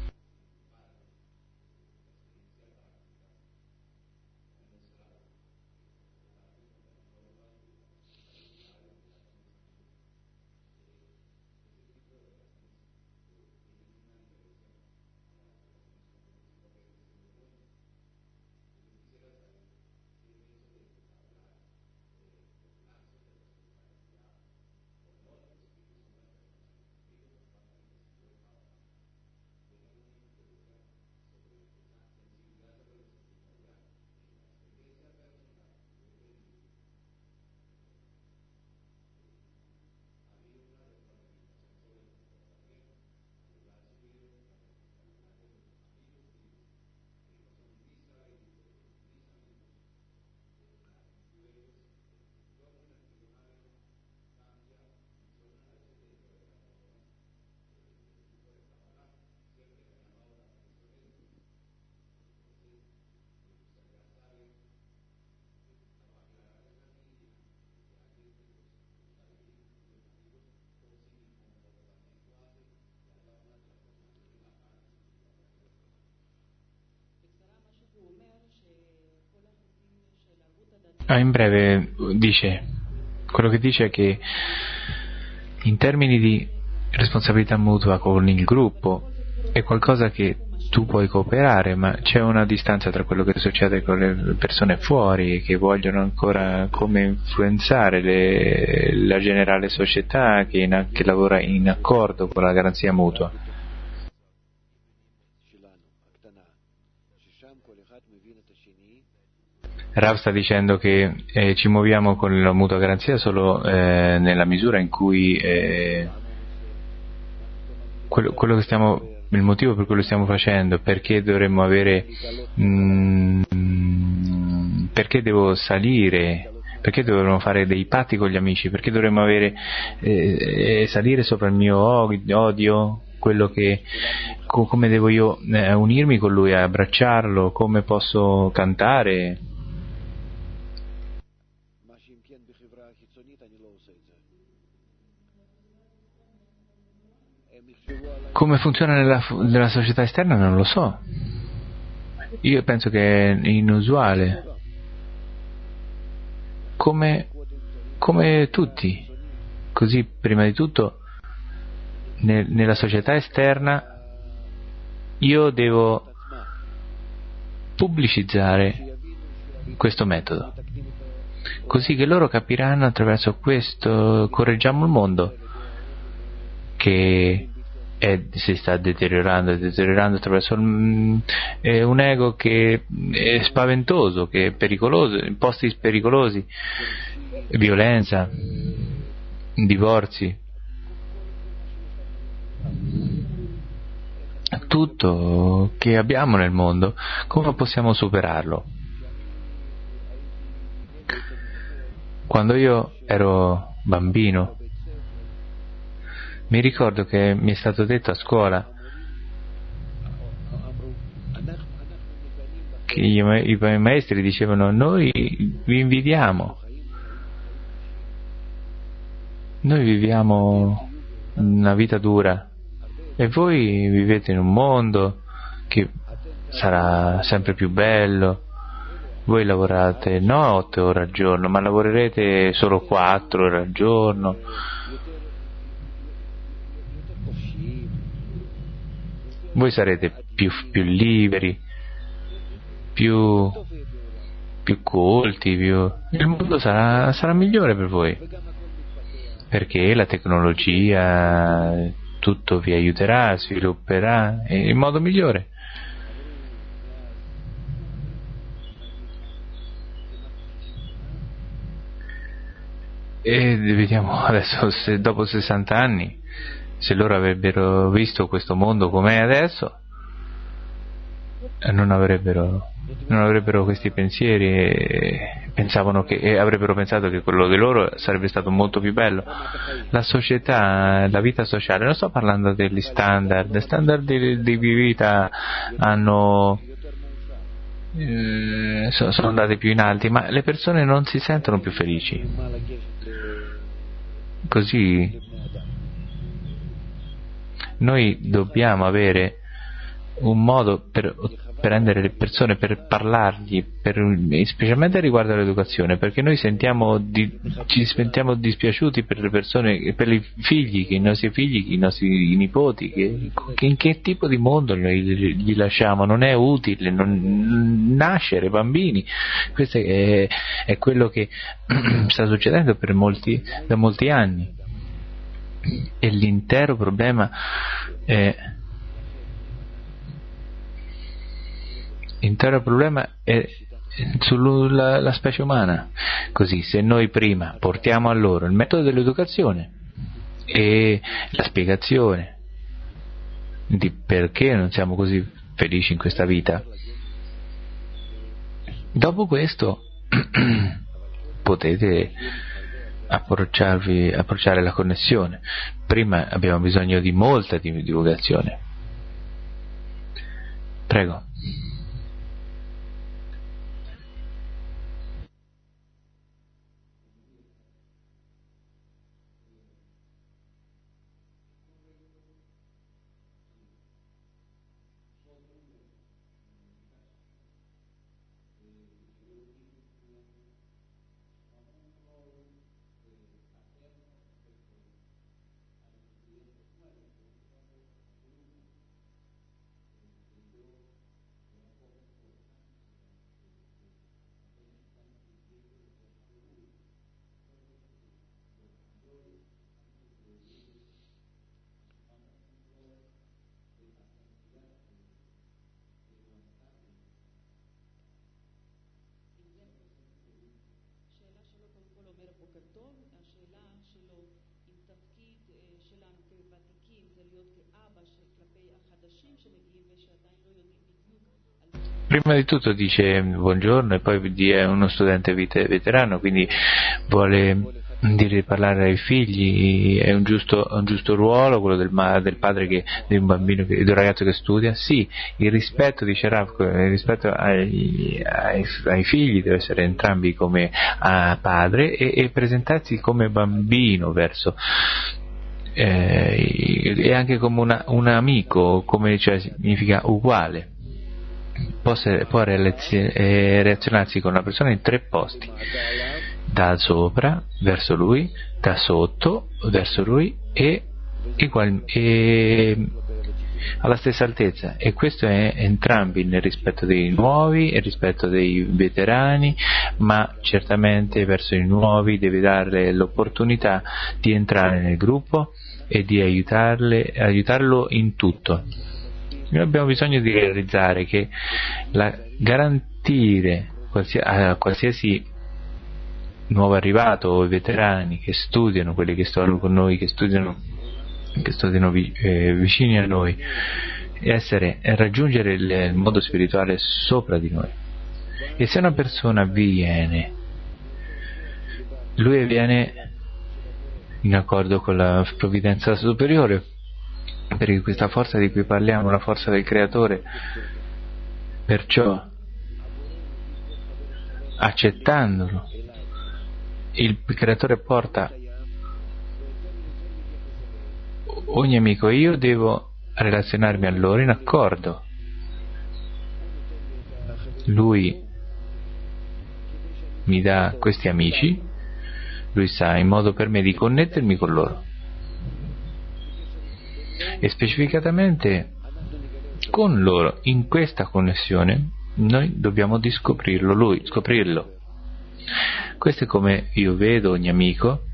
Speaker 2: Ah, in breve dice, quello che dice è che in termini di responsabilità mutua con il gruppo è qualcosa che tu puoi cooperare, ma c'è una distanza tra quello che succede con le persone fuori che vogliono ancora come influenzare le, la generale società che, in, che lavora in accordo con la garanzia mutua. Rav sta dicendo che eh, ci muoviamo con la mutua garanzia solo eh, nella misura in cui eh, quello, quello che stiamo, il motivo per cui lo stiamo facendo, perché dovremmo avere mh, perché devo salire, perché dovremmo fare dei patti con gli amici, perché dovremmo avere eh, salire sopra il mio odio, quello che co- come devo io eh, unirmi con lui, abbracciarlo, come posso cantare. Come funziona nella, nella società esterna non lo so. Io penso che è inusuale. Come, come tutti. Così, prima di tutto, nel, nella società esterna io devo pubblicizzare questo metodo. Così che loro capiranno attraverso questo, correggiamo il mondo, che è, si sta deteriorando, deteriorando attraverso il, è un ego che è spaventoso, che è pericoloso, in posti pericolosi, violenza, divorzi, tutto che abbiamo nel mondo, come possiamo superarlo? Quando io ero bambino, mi ricordo che mi è stato detto a scuola che i, i maestri dicevano: noi vi invidiamo, noi viviamo una vita dura e voi vivete in un mondo che sarà sempre più bello. Voi lavorate non otto ore al giorno, ma lavorerete solo quattro ore al giorno. Voi sarete più, più liberi, più, più colti, più... il mondo sarà, sarà migliore per voi, perché la tecnologia, tutto vi aiuterà, svilupperà in modo migliore. E vediamo adesso, se dopo sessanta anni, se loro avrebbero visto questo mondo com'è adesso, non avrebbero non avrebbero questi pensieri e pensavano che e avrebbero pensato che quello di loro sarebbe stato molto più bello. La società, la vita sociale, non sto parlando degli standard, gli standard di, di vita hanno eh, sono andati più in alti, ma le persone non si sentono più felici. Così noi dobbiamo avere un modo per prendere le persone, per parlargli, per, specialmente riguardo all'educazione, perché noi sentiamo di, ci sentiamo dispiaciuti per le persone, per i figli, che i nostri figli, i nostri nipoti, che, che in che tipo di mondo noi gli lasciamo? Non è utile non, nascere bambini. Questo è, è quello che sta succedendo per molti, da molti anni, e l'intero problema è l'intero problema è sulla la specie umana. Così, se noi prima portiamo a loro il metodo dell'educazione e la spiegazione di perché non siamo così felici in questa vita, dopo questo potete approcciarvi, approcciare la connessione. Prima abbiamo bisogno di molta divulgazione. Prego. Prima di tutto dice buongiorno e poi è uno studente veterano, quindi vuole dire parlare ai figli, è un giusto, un giusto ruolo quello del, del padre che, di un bambino, che, di un ragazzo che studia. Sì, il rispetto, dice Rav, il rispetto ai, ai, ai figli deve essere entrambi come a padre e, e presentarsi come bambino verso eh, e anche come una, un amico, come cioè, significa uguale. Può, può relazionarsi con una persona in tre posti: da sopra verso lui, da sotto verso lui e, egual, e alla stessa altezza, e questo è entrambi nel rispetto dei nuovi e rispetto dei veterani, ma certamente verso i nuovi deve dare l'opportunità di entrare nel gruppo e di aiutarle, aiutarlo in tutto. Noi abbiamo bisogno di realizzare che la, garantire qualsiasi, a qualsiasi nuovo arrivato o veterani che studiano, quelli che stanno con noi, che studiano, che studiano vi, eh, vicini a noi, essere e raggiungere il, il modo spirituale sopra di noi. E se una persona viene, lui viene in accordo con la provvidenza superiore, perché questa forza di cui parliamo, la forza del creatore, perciò accettandolo il creatore porta ogni amico, io devo relazionarmi a loro in accordo. Lui mi dà questi amici, lui sa in modo per me di connettermi con loro, e specificatamente con loro in questa connessione noi dobbiamo discoprirlo, lui, scoprirlo. Questo è come io vedo ogni amico,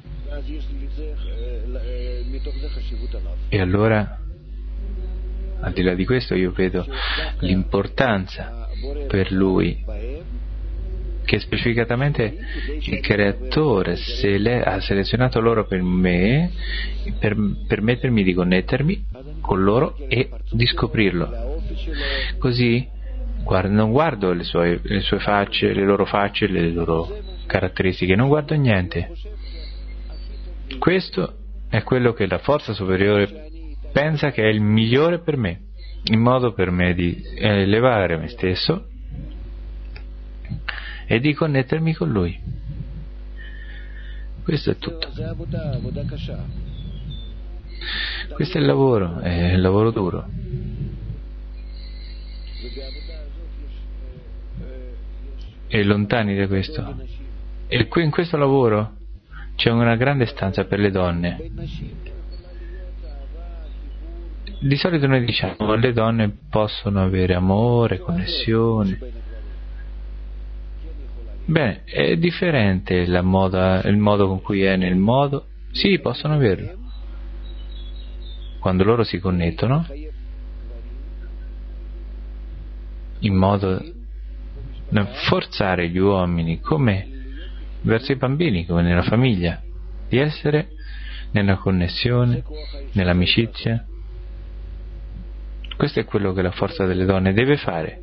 Speaker 2: e allora al di là di questo io vedo l'importanza per lui che specificatamente il creatore sele- ha selezionato loro per me, per permettermi di connettermi con loro e di scoprirlo. Così guardo, non guardo le sue, le sue facce, le loro facce, le loro caratteristiche, non guardo niente. Questo è quello che la forza superiore pensa che è il migliore per me, il modo per me di elevare me stesso e di connettermi con lui. Questo è tutto. Questo è il lavoro, è il lavoro duro. E lontani da questo. E qui in questo lavoro c'è una grande stanza per le donne. Di solito noi diciamo che le donne possono avere amore, connessione. Bene, è differente la moda, il modo con cui è nel modo. Sì, possono averlo. Quando loro si connettono, in modo da forzare gli uomini, come verso i bambini, come nella famiglia, di essere nella connessione, nell'amicizia. Questo è quello che la forza delle donne deve fare,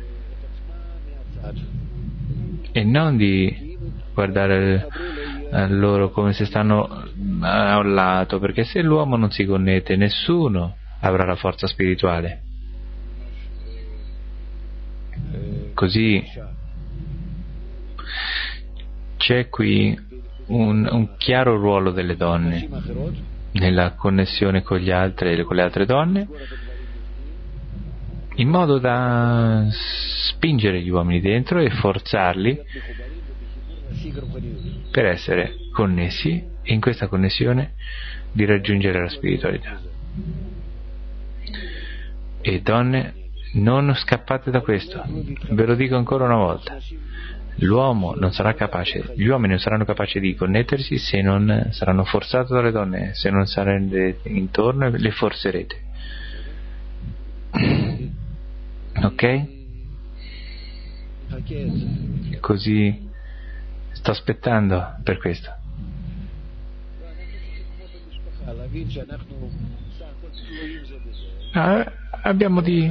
Speaker 2: e non di guardare a loro come se stanno a un lato, perché se l'uomo non si connette nessuno avrà la forza spirituale. Così c'è qui un, un chiaro ruolo delle donne nella connessione con gli altri, con le altre donne, in modo da spingere gli uomini dentro e forzarli per essere connessi, e in questa connessione di raggiungere la spiritualità. E donne, non scappate da questo, ve lo dico ancora una volta: l'uomo non sarà capace, gli uomini non saranno capaci di connettersi se non saranno forzati dalle donne, se non sarete intorno e le forzerete. Ok? Così sto aspettando per questo. Ah, abbiamo di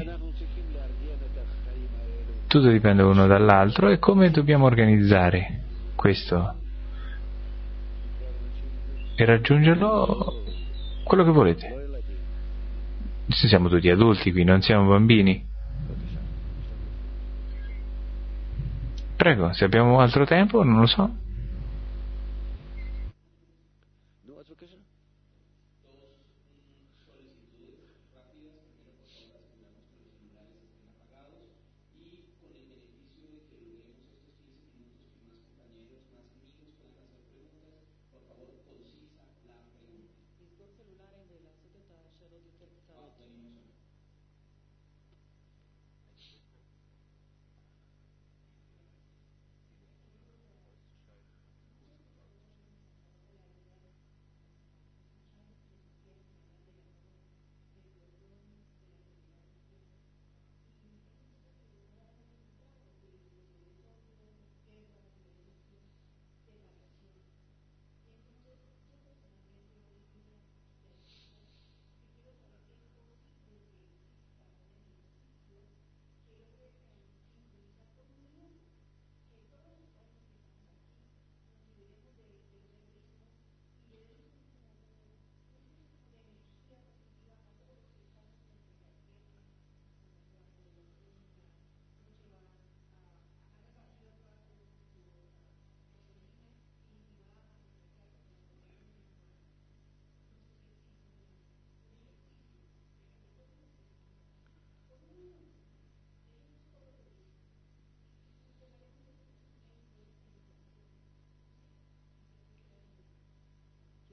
Speaker 2: tutto dipende uno dall'altro, e come dobbiamo organizzare questo e raggiungerlo quello che volete. Se siamo tutti adulti qui, non siamo bambini. Prego, se abbiamo altro tempo, non lo so.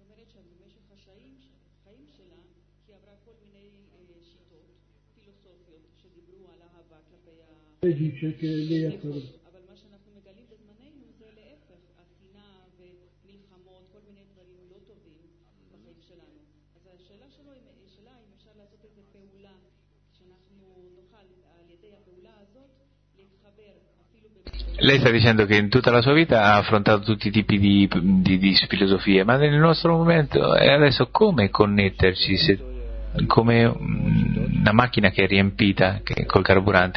Speaker 1: Lei dice che lei ha perso.
Speaker 2: Lei sta dicendo che in tutta la sua vita ha affrontato tutti i tipi di, di, di filosofie, ma nel nostro momento è adesso come connetterci, se, come una macchina che è riempita che, col carburante.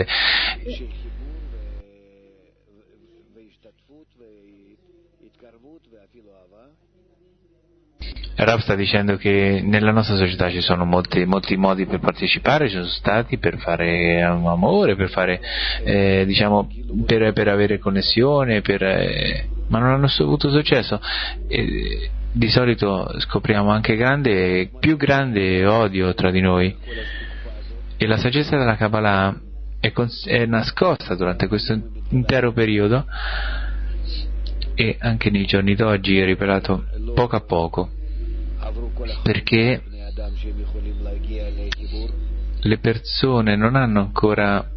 Speaker 2: Rav sta dicendo che nella nostra società ci sono molti, molti modi per partecipare, ci sono stati per fare amore, per fare, eh, diciamo, per, per avere connessione, per, eh, ma non hanno avuto successo. E di solito scopriamo anche grande, più grande odio tra di noi. E la saggezza della Kabbalah è, cons- è nascosta durante questo intero periodo e anche nei giorni d'oggi è rivelato poco a poco. Perché le persone non hanno ancora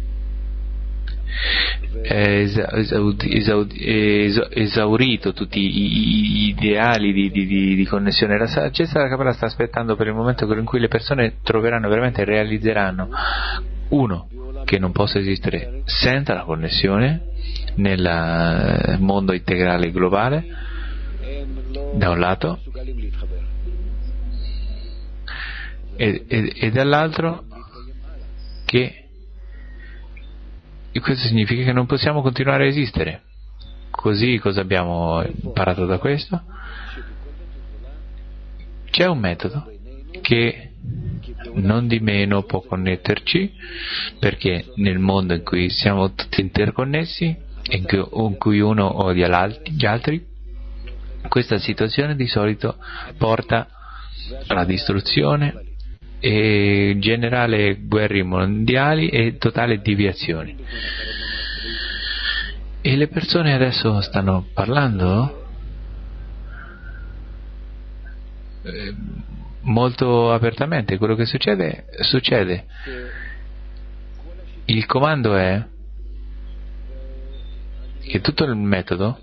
Speaker 2: esaudi, esaudi, esaurito tutti gli ideali di, di, di connessione. La saggezza della Kabbalah sta aspettando per il momento in cui le persone troveranno veramente, realizzeranno uno, che non possa esistere senza la connessione nel mondo integrale globale da un lato, E, e, e dall'altro che questo significa che non possiamo continuare a esistere. Così cosa abbiamo imparato da questo? C'è un metodo che non di meno può connetterci, perché nel mondo in cui siamo tutti interconnessi e in cui uno odia gli altri, questa situazione di solito porta alla distruzione e generale guerre mondiali e totale deviazioni. E le persone adesso stanno parlando eh, molto apertamente. Quello che succede succede. Il comando è che tutto il metodo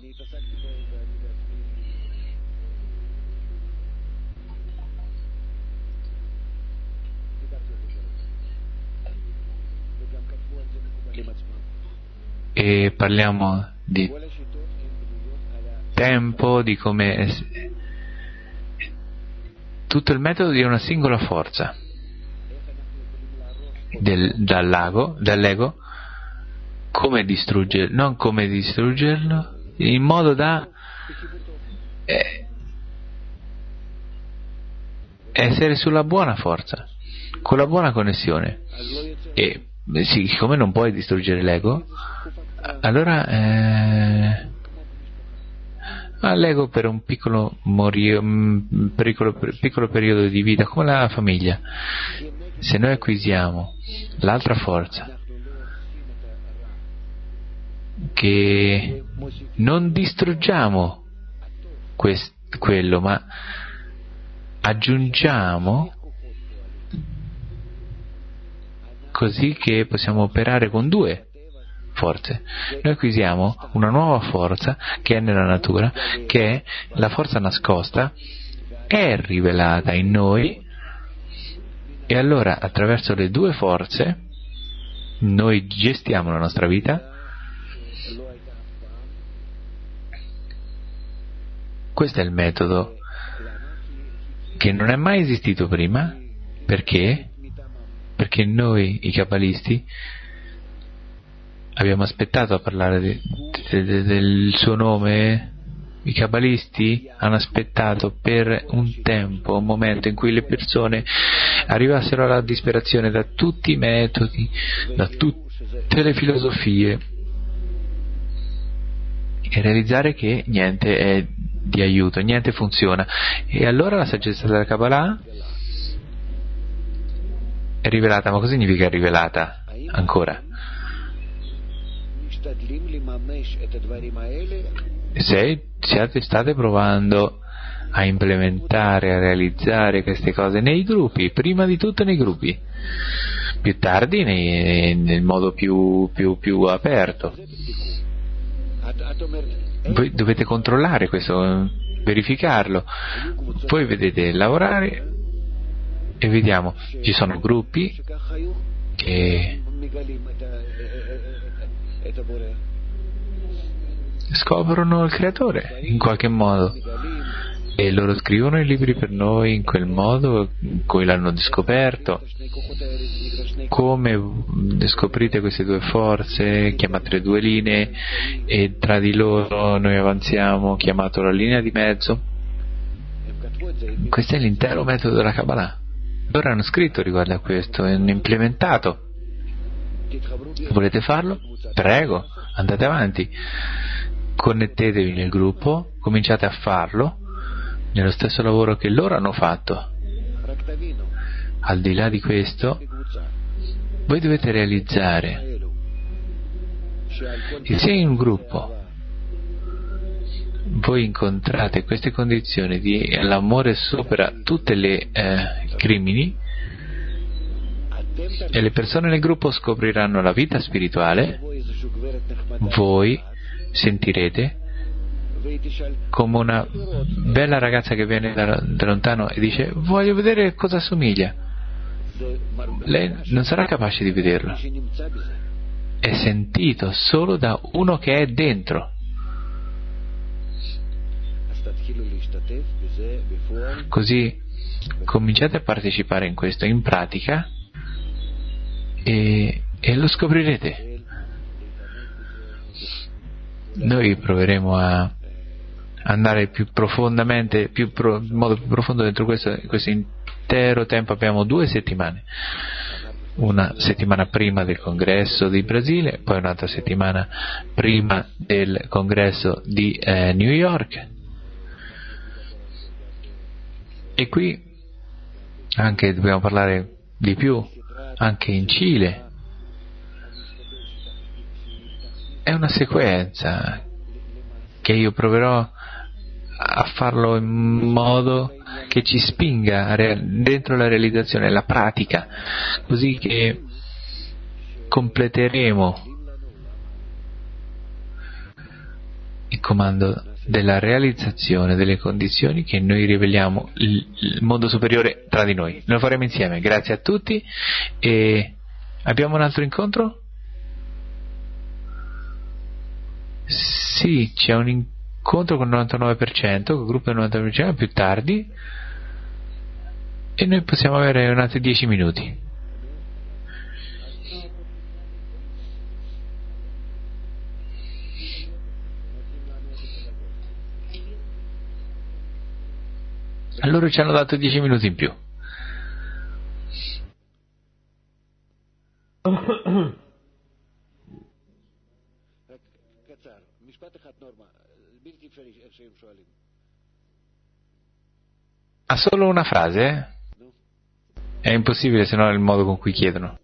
Speaker 2: e parliamo di tempo, di come tutto il metodo di una singola forza del, dal lago, dall'ego, come distruggerlo, non come distruggerlo, in modo da eh, essere sulla buona forza, con la buona connessione. E siccome non puoi distruggere l'ego, allora eh, l'ego per un piccolo, morio, piccolo, piccolo periodo di vita, come la famiglia, se noi acquisiamo l'altra forza che non distruggiamo quest, quello, ma aggiungiamo, così che possiamo operare con due forze. Noi acquisiamo una nuova forza che è nella natura, che è la forza nascosta, è rivelata in noi, e allora attraverso le due forze noi gestiamo la nostra vita. Questo è il metodo che non è mai esistito prima. Perché? Perché noi, i kabbalisti, abbiamo aspettato a parlare de, de, de, del suo nome. I kabbalisti hanno aspettato per un tempo, un momento in cui le persone arrivassero alla disperazione da tutti i metodi, da tutte le filosofie, e realizzare che niente è di aiuto, niente funziona. E allora la saggezza della Kabbalah è rivelata. Ma cosa significa rivelata? Ancora, se siate, state provando a implementare, a realizzare queste cose nei gruppi, prima di tutto nei gruppi, più tardi nei, nel modo più, più, più aperto. Voi dovete controllare questo, verificarlo. Poi vedete lavorare e vediamo, ci sono gruppi che scoprono il creatore in qualche modo e loro scrivono i libri per noi in quel modo in cui l'hanno scoperto. Come scoprite queste due forze, chiamatele due linee, e tra di loro noi avanziamo, chiamato la linea di mezzo. Questo è l'intero metodo della Kabbalah. Loro hanno scritto riguardo a questo e hanno implementato. Volete farlo? Prego, andate avanti, connettetevi nel gruppo, cominciate a farlo nello stesso lavoro che loro hanno fatto. Al di là di questo, voi dovete realizzare che se in un gruppo voi incontrate queste condizioni di l'amore supera tutte le eh, crimini, e le persone nel gruppo scopriranno la vita spirituale, voi sentirete come una bella ragazza che viene da, da lontano e dice: voglio vedere cosa assomiglia. Lei non sarà capace di vederlo, è sentito solo da uno che è dentro. Così cominciate a partecipare in questo, in pratica, e, e lo scoprirete. Noi proveremo a andare più profondamente, più pro, in modo più profondo dentro questo, questo intero tempo. Abbiamo due settimane, una settimana prima del congresso di Brasile, poi un'altra settimana prima del congresso di eh, New York, e qui anche dobbiamo parlare di più, anche in Cile. È una sequenza che io proverò a farlo in modo che ci spinga dentro la realizzazione, la pratica, così che completeremo il comando della realizzazione delle condizioni che noi riveliamo il, il mondo superiore tra di noi. Lo faremo insieme. Grazie a tutti. E abbiamo un altro incontro? Sì, c'è un incontro con il novantanove per cento, con il gruppo del novantanove per cento più tardi, e noi possiamo avere un altri dieci minuti. Allora ci hanno dato dieci minuti in più. Ha solo una frase? È impossibile, se no è il modo con cui chiedono.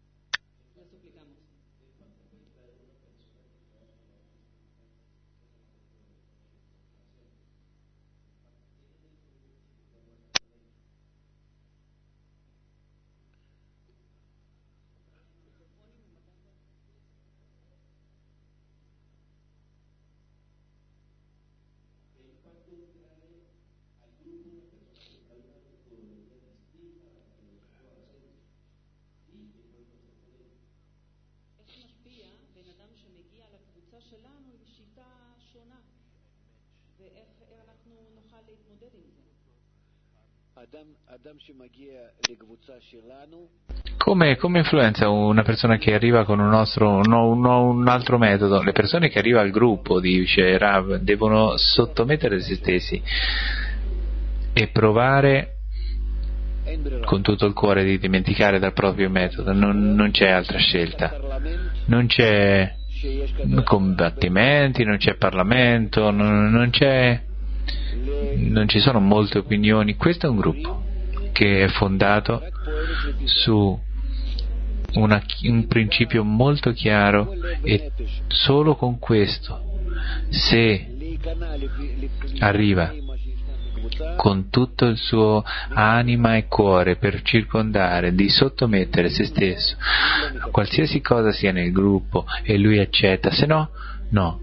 Speaker 2: Come, come influenza una persona che arriva con un, nostro, un, un, un altro metodo? Le persone che arrivano al gruppo, dice Rav, devono sottomettere se stessi e provare con tutto il cuore di dimenticare dal proprio metodo. Non, non c'è altra scelta, non c'è combattimenti, non c'è Parlamento, non, non c'è non ci sono molte opinioni. Questo è un gruppo che è fondato su una, un principio molto chiaro, e solo con questo, se arriva con tutto il suo anima e cuore per circondare, di sottomettere se stesso a qualsiasi cosa sia nel gruppo e lui accetta, se no, no.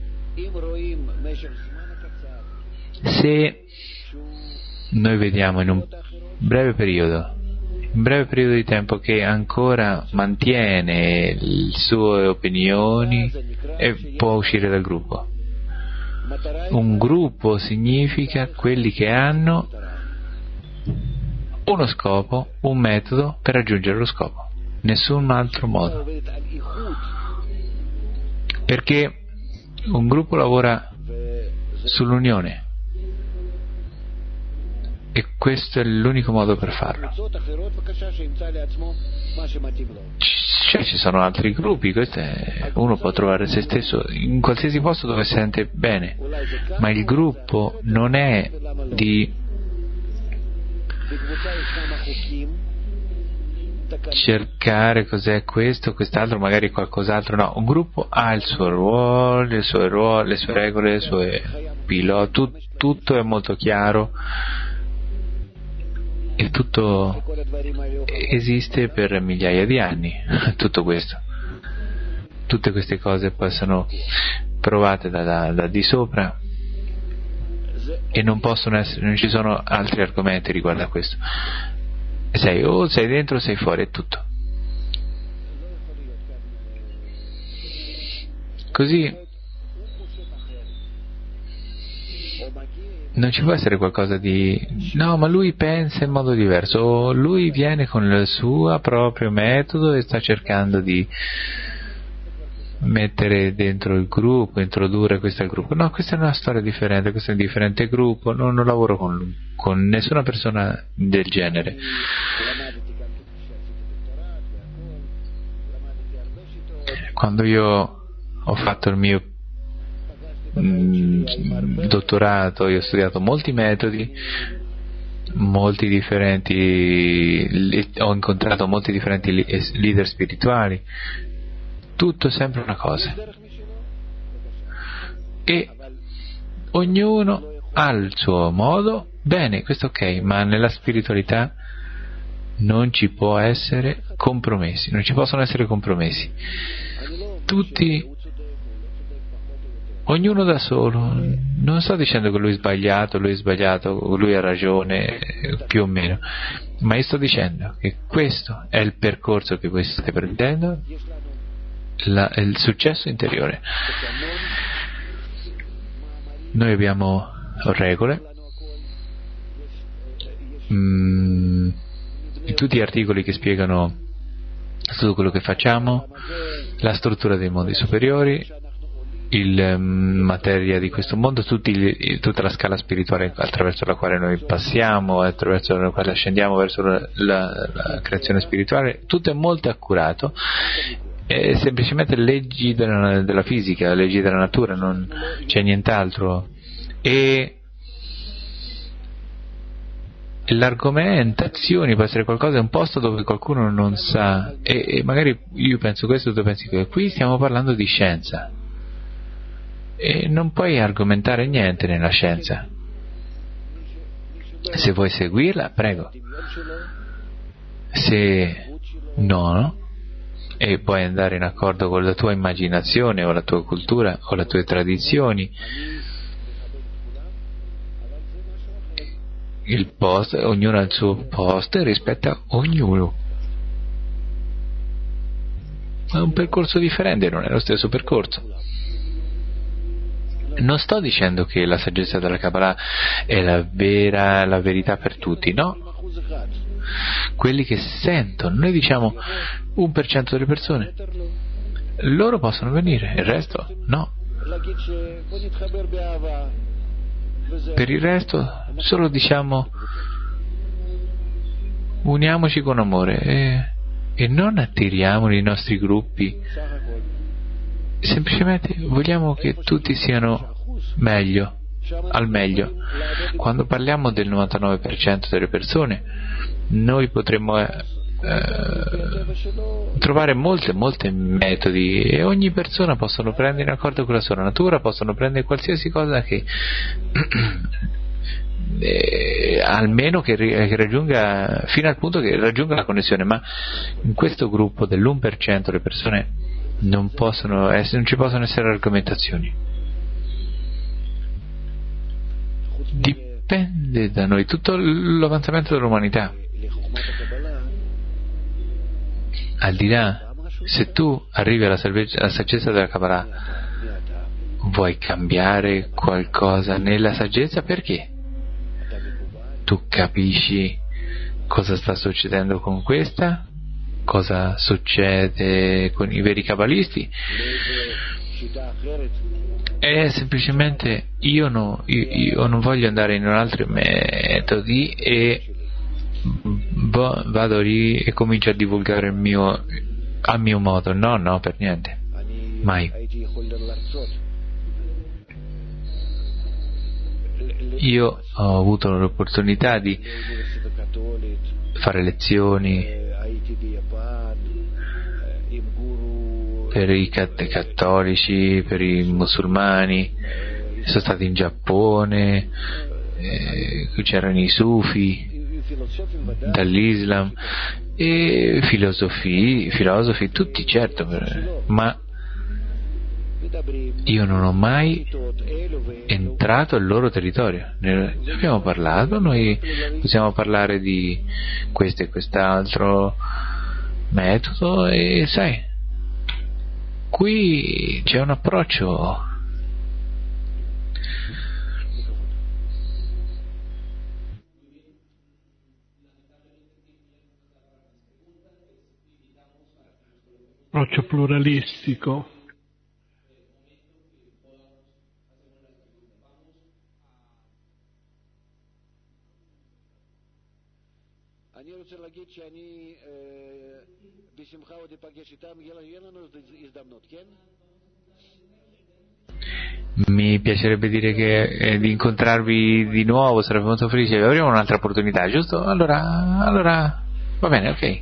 Speaker 2: Se noi vediamo in un breve periodo, un breve periodo di tempo che ancora mantiene le sue opinioni e può uscire dal gruppo. Un gruppo significa quelli che hanno uno scopo, un metodo per raggiungere lo scopo, nessun altro modo. Perché un gruppo lavora sull'unione e questo è l'unico modo per farlo. Cioè, ci sono altri gruppi, questo è, uno può trovare se stesso in qualsiasi posto dove si sente bene, ma il gruppo non è di cercare cos'è questo, quest'altro, magari qualcos'altro, no, un gruppo ha il suo ruolo, le sue ruoli, le sue regole, le sue piloti, tu, tutto è molto chiaro e tutto esiste per migliaia di anni, tutto questo, tutte queste cose poi sono provate da, da, da di sopra e non possono essere, non ci sono altri argomenti riguardo a questo. Sei o sei dentro o sei fuori, è tutto. Così non ci può essere qualcosa di no, ma lui pensa in modo diverso, o lui viene con il suo proprio metodo e sta cercando di mettere dentro il gruppo, introdurre questo al gruppo. No, questa è una storia differente, questo è un differente gruppo, non, non lavoro con, con nessuna persona del genere. Quando io ho fatto il mio mh, dottorato, io ho studiato molti metodi, molti differenti, ho incontrato molti differenti leader spirituali, tutto sempre una cosa, e ognuno ha il suo modo, bene, questo ok, ma nella spiritualità non ci può essere compromessi, non ci possono essere compromessi, tutti, ognuno da solo. Non sto dicendo che lui è sbagliato, lui è sbagliato, lui ha ragione, più o meno, ma io sto dicendo che questo è il percorso che voi state prendendo, La, il successo interiore. Noi abbiamo regole, mm, tutti gli articoli che spiegano tutto quello che facciamo, la struttura dei mondi superiori, il um, materia di questo mondo, tutti gli, tutta la scala spirituale attraverso la quale noi passiamo, attraverso la quale ascendiamo verso la, la, la creazione spirituale, tutto è molto accurato. È semplicemente leggi della, della fisica, leggi della natura, non c'è nient'altro. E l'argomentazione può essere qualcosa, è un posto dove qualcuno non sa, e, e magari io penso questo, tu pensi che qui stiamo parlando di scienza e non puoi argomentare niente nella scienza. Se vuoi seguirla, prego, se no, no, e puoi andare in accordo con la tua immaginazione o la tua cultura o le tue tradizioni, il post, ognuno ha il suo posto e rispetta ognuno. È un percorso differente, non è lo stesso percorso. Non sto dicendo che la saggezza della Kabbalah è la vera, la verità per tutti, no. Quelli che sentono, noi diciamo un per cento delle persone, loro possono venire, il resto no. Per il resto solo diciamo uniamoci con amore e, e non attiriamo i nostri gruppi, semplicemente vogliamo che tutti siano meglio, al meglio. Quando parliamo del novantanove per cento delle persone, noi potremmo eh, trovare molte, molte metodi, e ogni persona possono prendere in accordo con la sua natura, possono prendere qualsiasi cosa che eh, almeno che, che raggiunga, fino al punto che raggiunga la connessione. Ma in questo gruppo dell'uno per cento le persone non possono essere, non ci possono essere argomentazioni. Dipende da noi tutto l'avanzamento dell'umanità. Al di là, se tu arrivi alla, salvezza, alla saggezza della Kabbalah, vuoi cambiare qualcosa nella saggezza? Perché? Tu capisci cosa sta succedendo con questa? Cosa succede con i veri kabbalisti? È semplicemente io, no, io, io non voglio andare in altri metodi e Bo, vado lì e comincio a divulgare il mio a mio modo. No, no, per niente, mai. Io ho avuto l'opportunità di fare lezioni per i cattolici, per i musulmani, sono stato in Giappone, eh, c'erano i sufi dall'Islam e filosofi, filosofi tutti, certo, ma io non ho mai entrato al loro territorio. Ne abbiamo parlato, noi possiamo parlare di questo e quest'altro metodo, e sai, qui c'è un approccio
Speaker 1: approccio pluralistico.
Speaker 3: אני רוצה להגיד שאני בשמחה עוד אפגש איתם, יהיה לנו הזדמנות, כן?
Speaker 2: Mi piacerebbe dire che eh, di incontrarvi di nuovo, sarei molto felice, avremo un'altra opportunità, giusto? Allora, allora va bene, ok.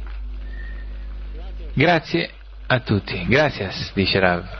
Speaker 2: Grazie a tutti, gracias, dice Rav.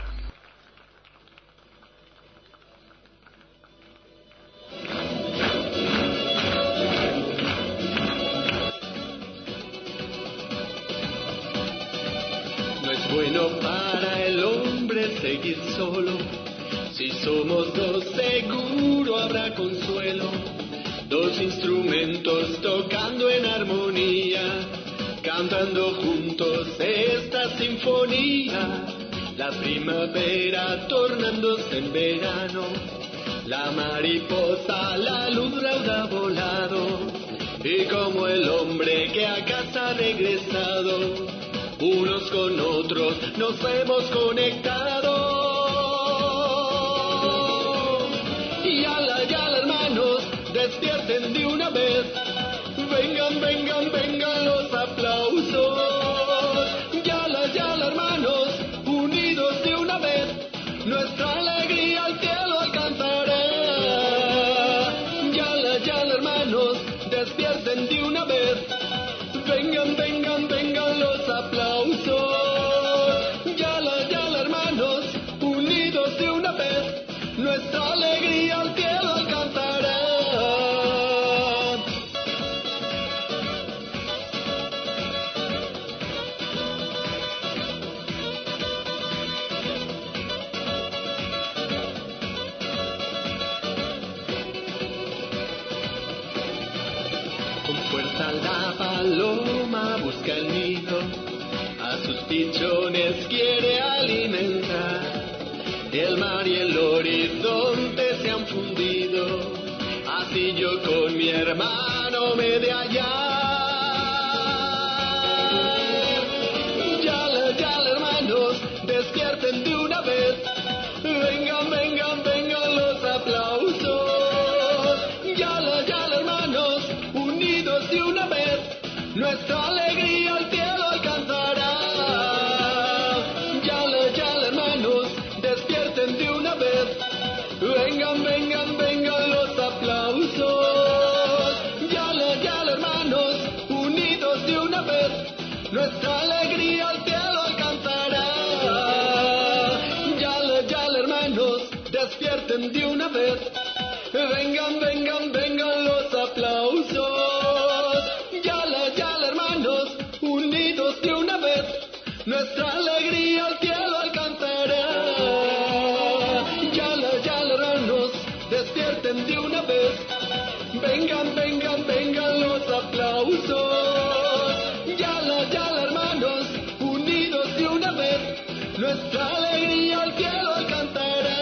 Speaker 4: No es bueno para el hombre seguir solo. Si somos dos, seguro habrá consuelo. Dos instrumentos tocando en armonía, cantando juntos esta sinfonía. La primavera tornándose en verano, la mariposa, la luz rauda volado. Y como el hombre que a casa ha regresado, unos con otros nos hemos conectado. Yala, yala, hermanos, despierten de una vez. Vengan, vengan, vengan los aplausos. Yala, yala, hermanos, unidos de una vez, nuestra alegría al cielo alcanzará. Yala, yala, hermanos, despierten de una vez. Vengan, vengan, vengan los aplausos. Yala, yala, hermanos, unidos de una vez, nuestra alegría al cielo alcanzará. Con fuerza la paloma busca el nido, a sus pichones quiere alimentar. El mar y el horizonte se han fundido, así yo con mi hermano me de hallar. Yala, yala, hermanos, despierten de una vez. Vengan, vengan, vengan los aplausos. Yala, yala, hermanos, unidos de una vez, nuestra alegría al cielo alcanzará. Yala, yala, hermanos, despierten de una vez. Vengan, vengan, vengan los aplausos. Yala, yala, hermanos, unidos de una vez, nuestra alegría al cielo alcanzará. Yala, yala, hermanos, despierten de una vez. Vengan, vengan, vengan los aplausos. Yala, yala, hermanos, unidos de una vez, nuestra alegría al cielo alcanzará.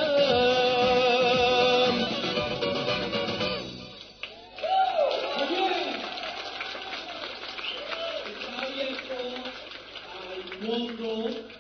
Speaker 5: Está abierto al mundo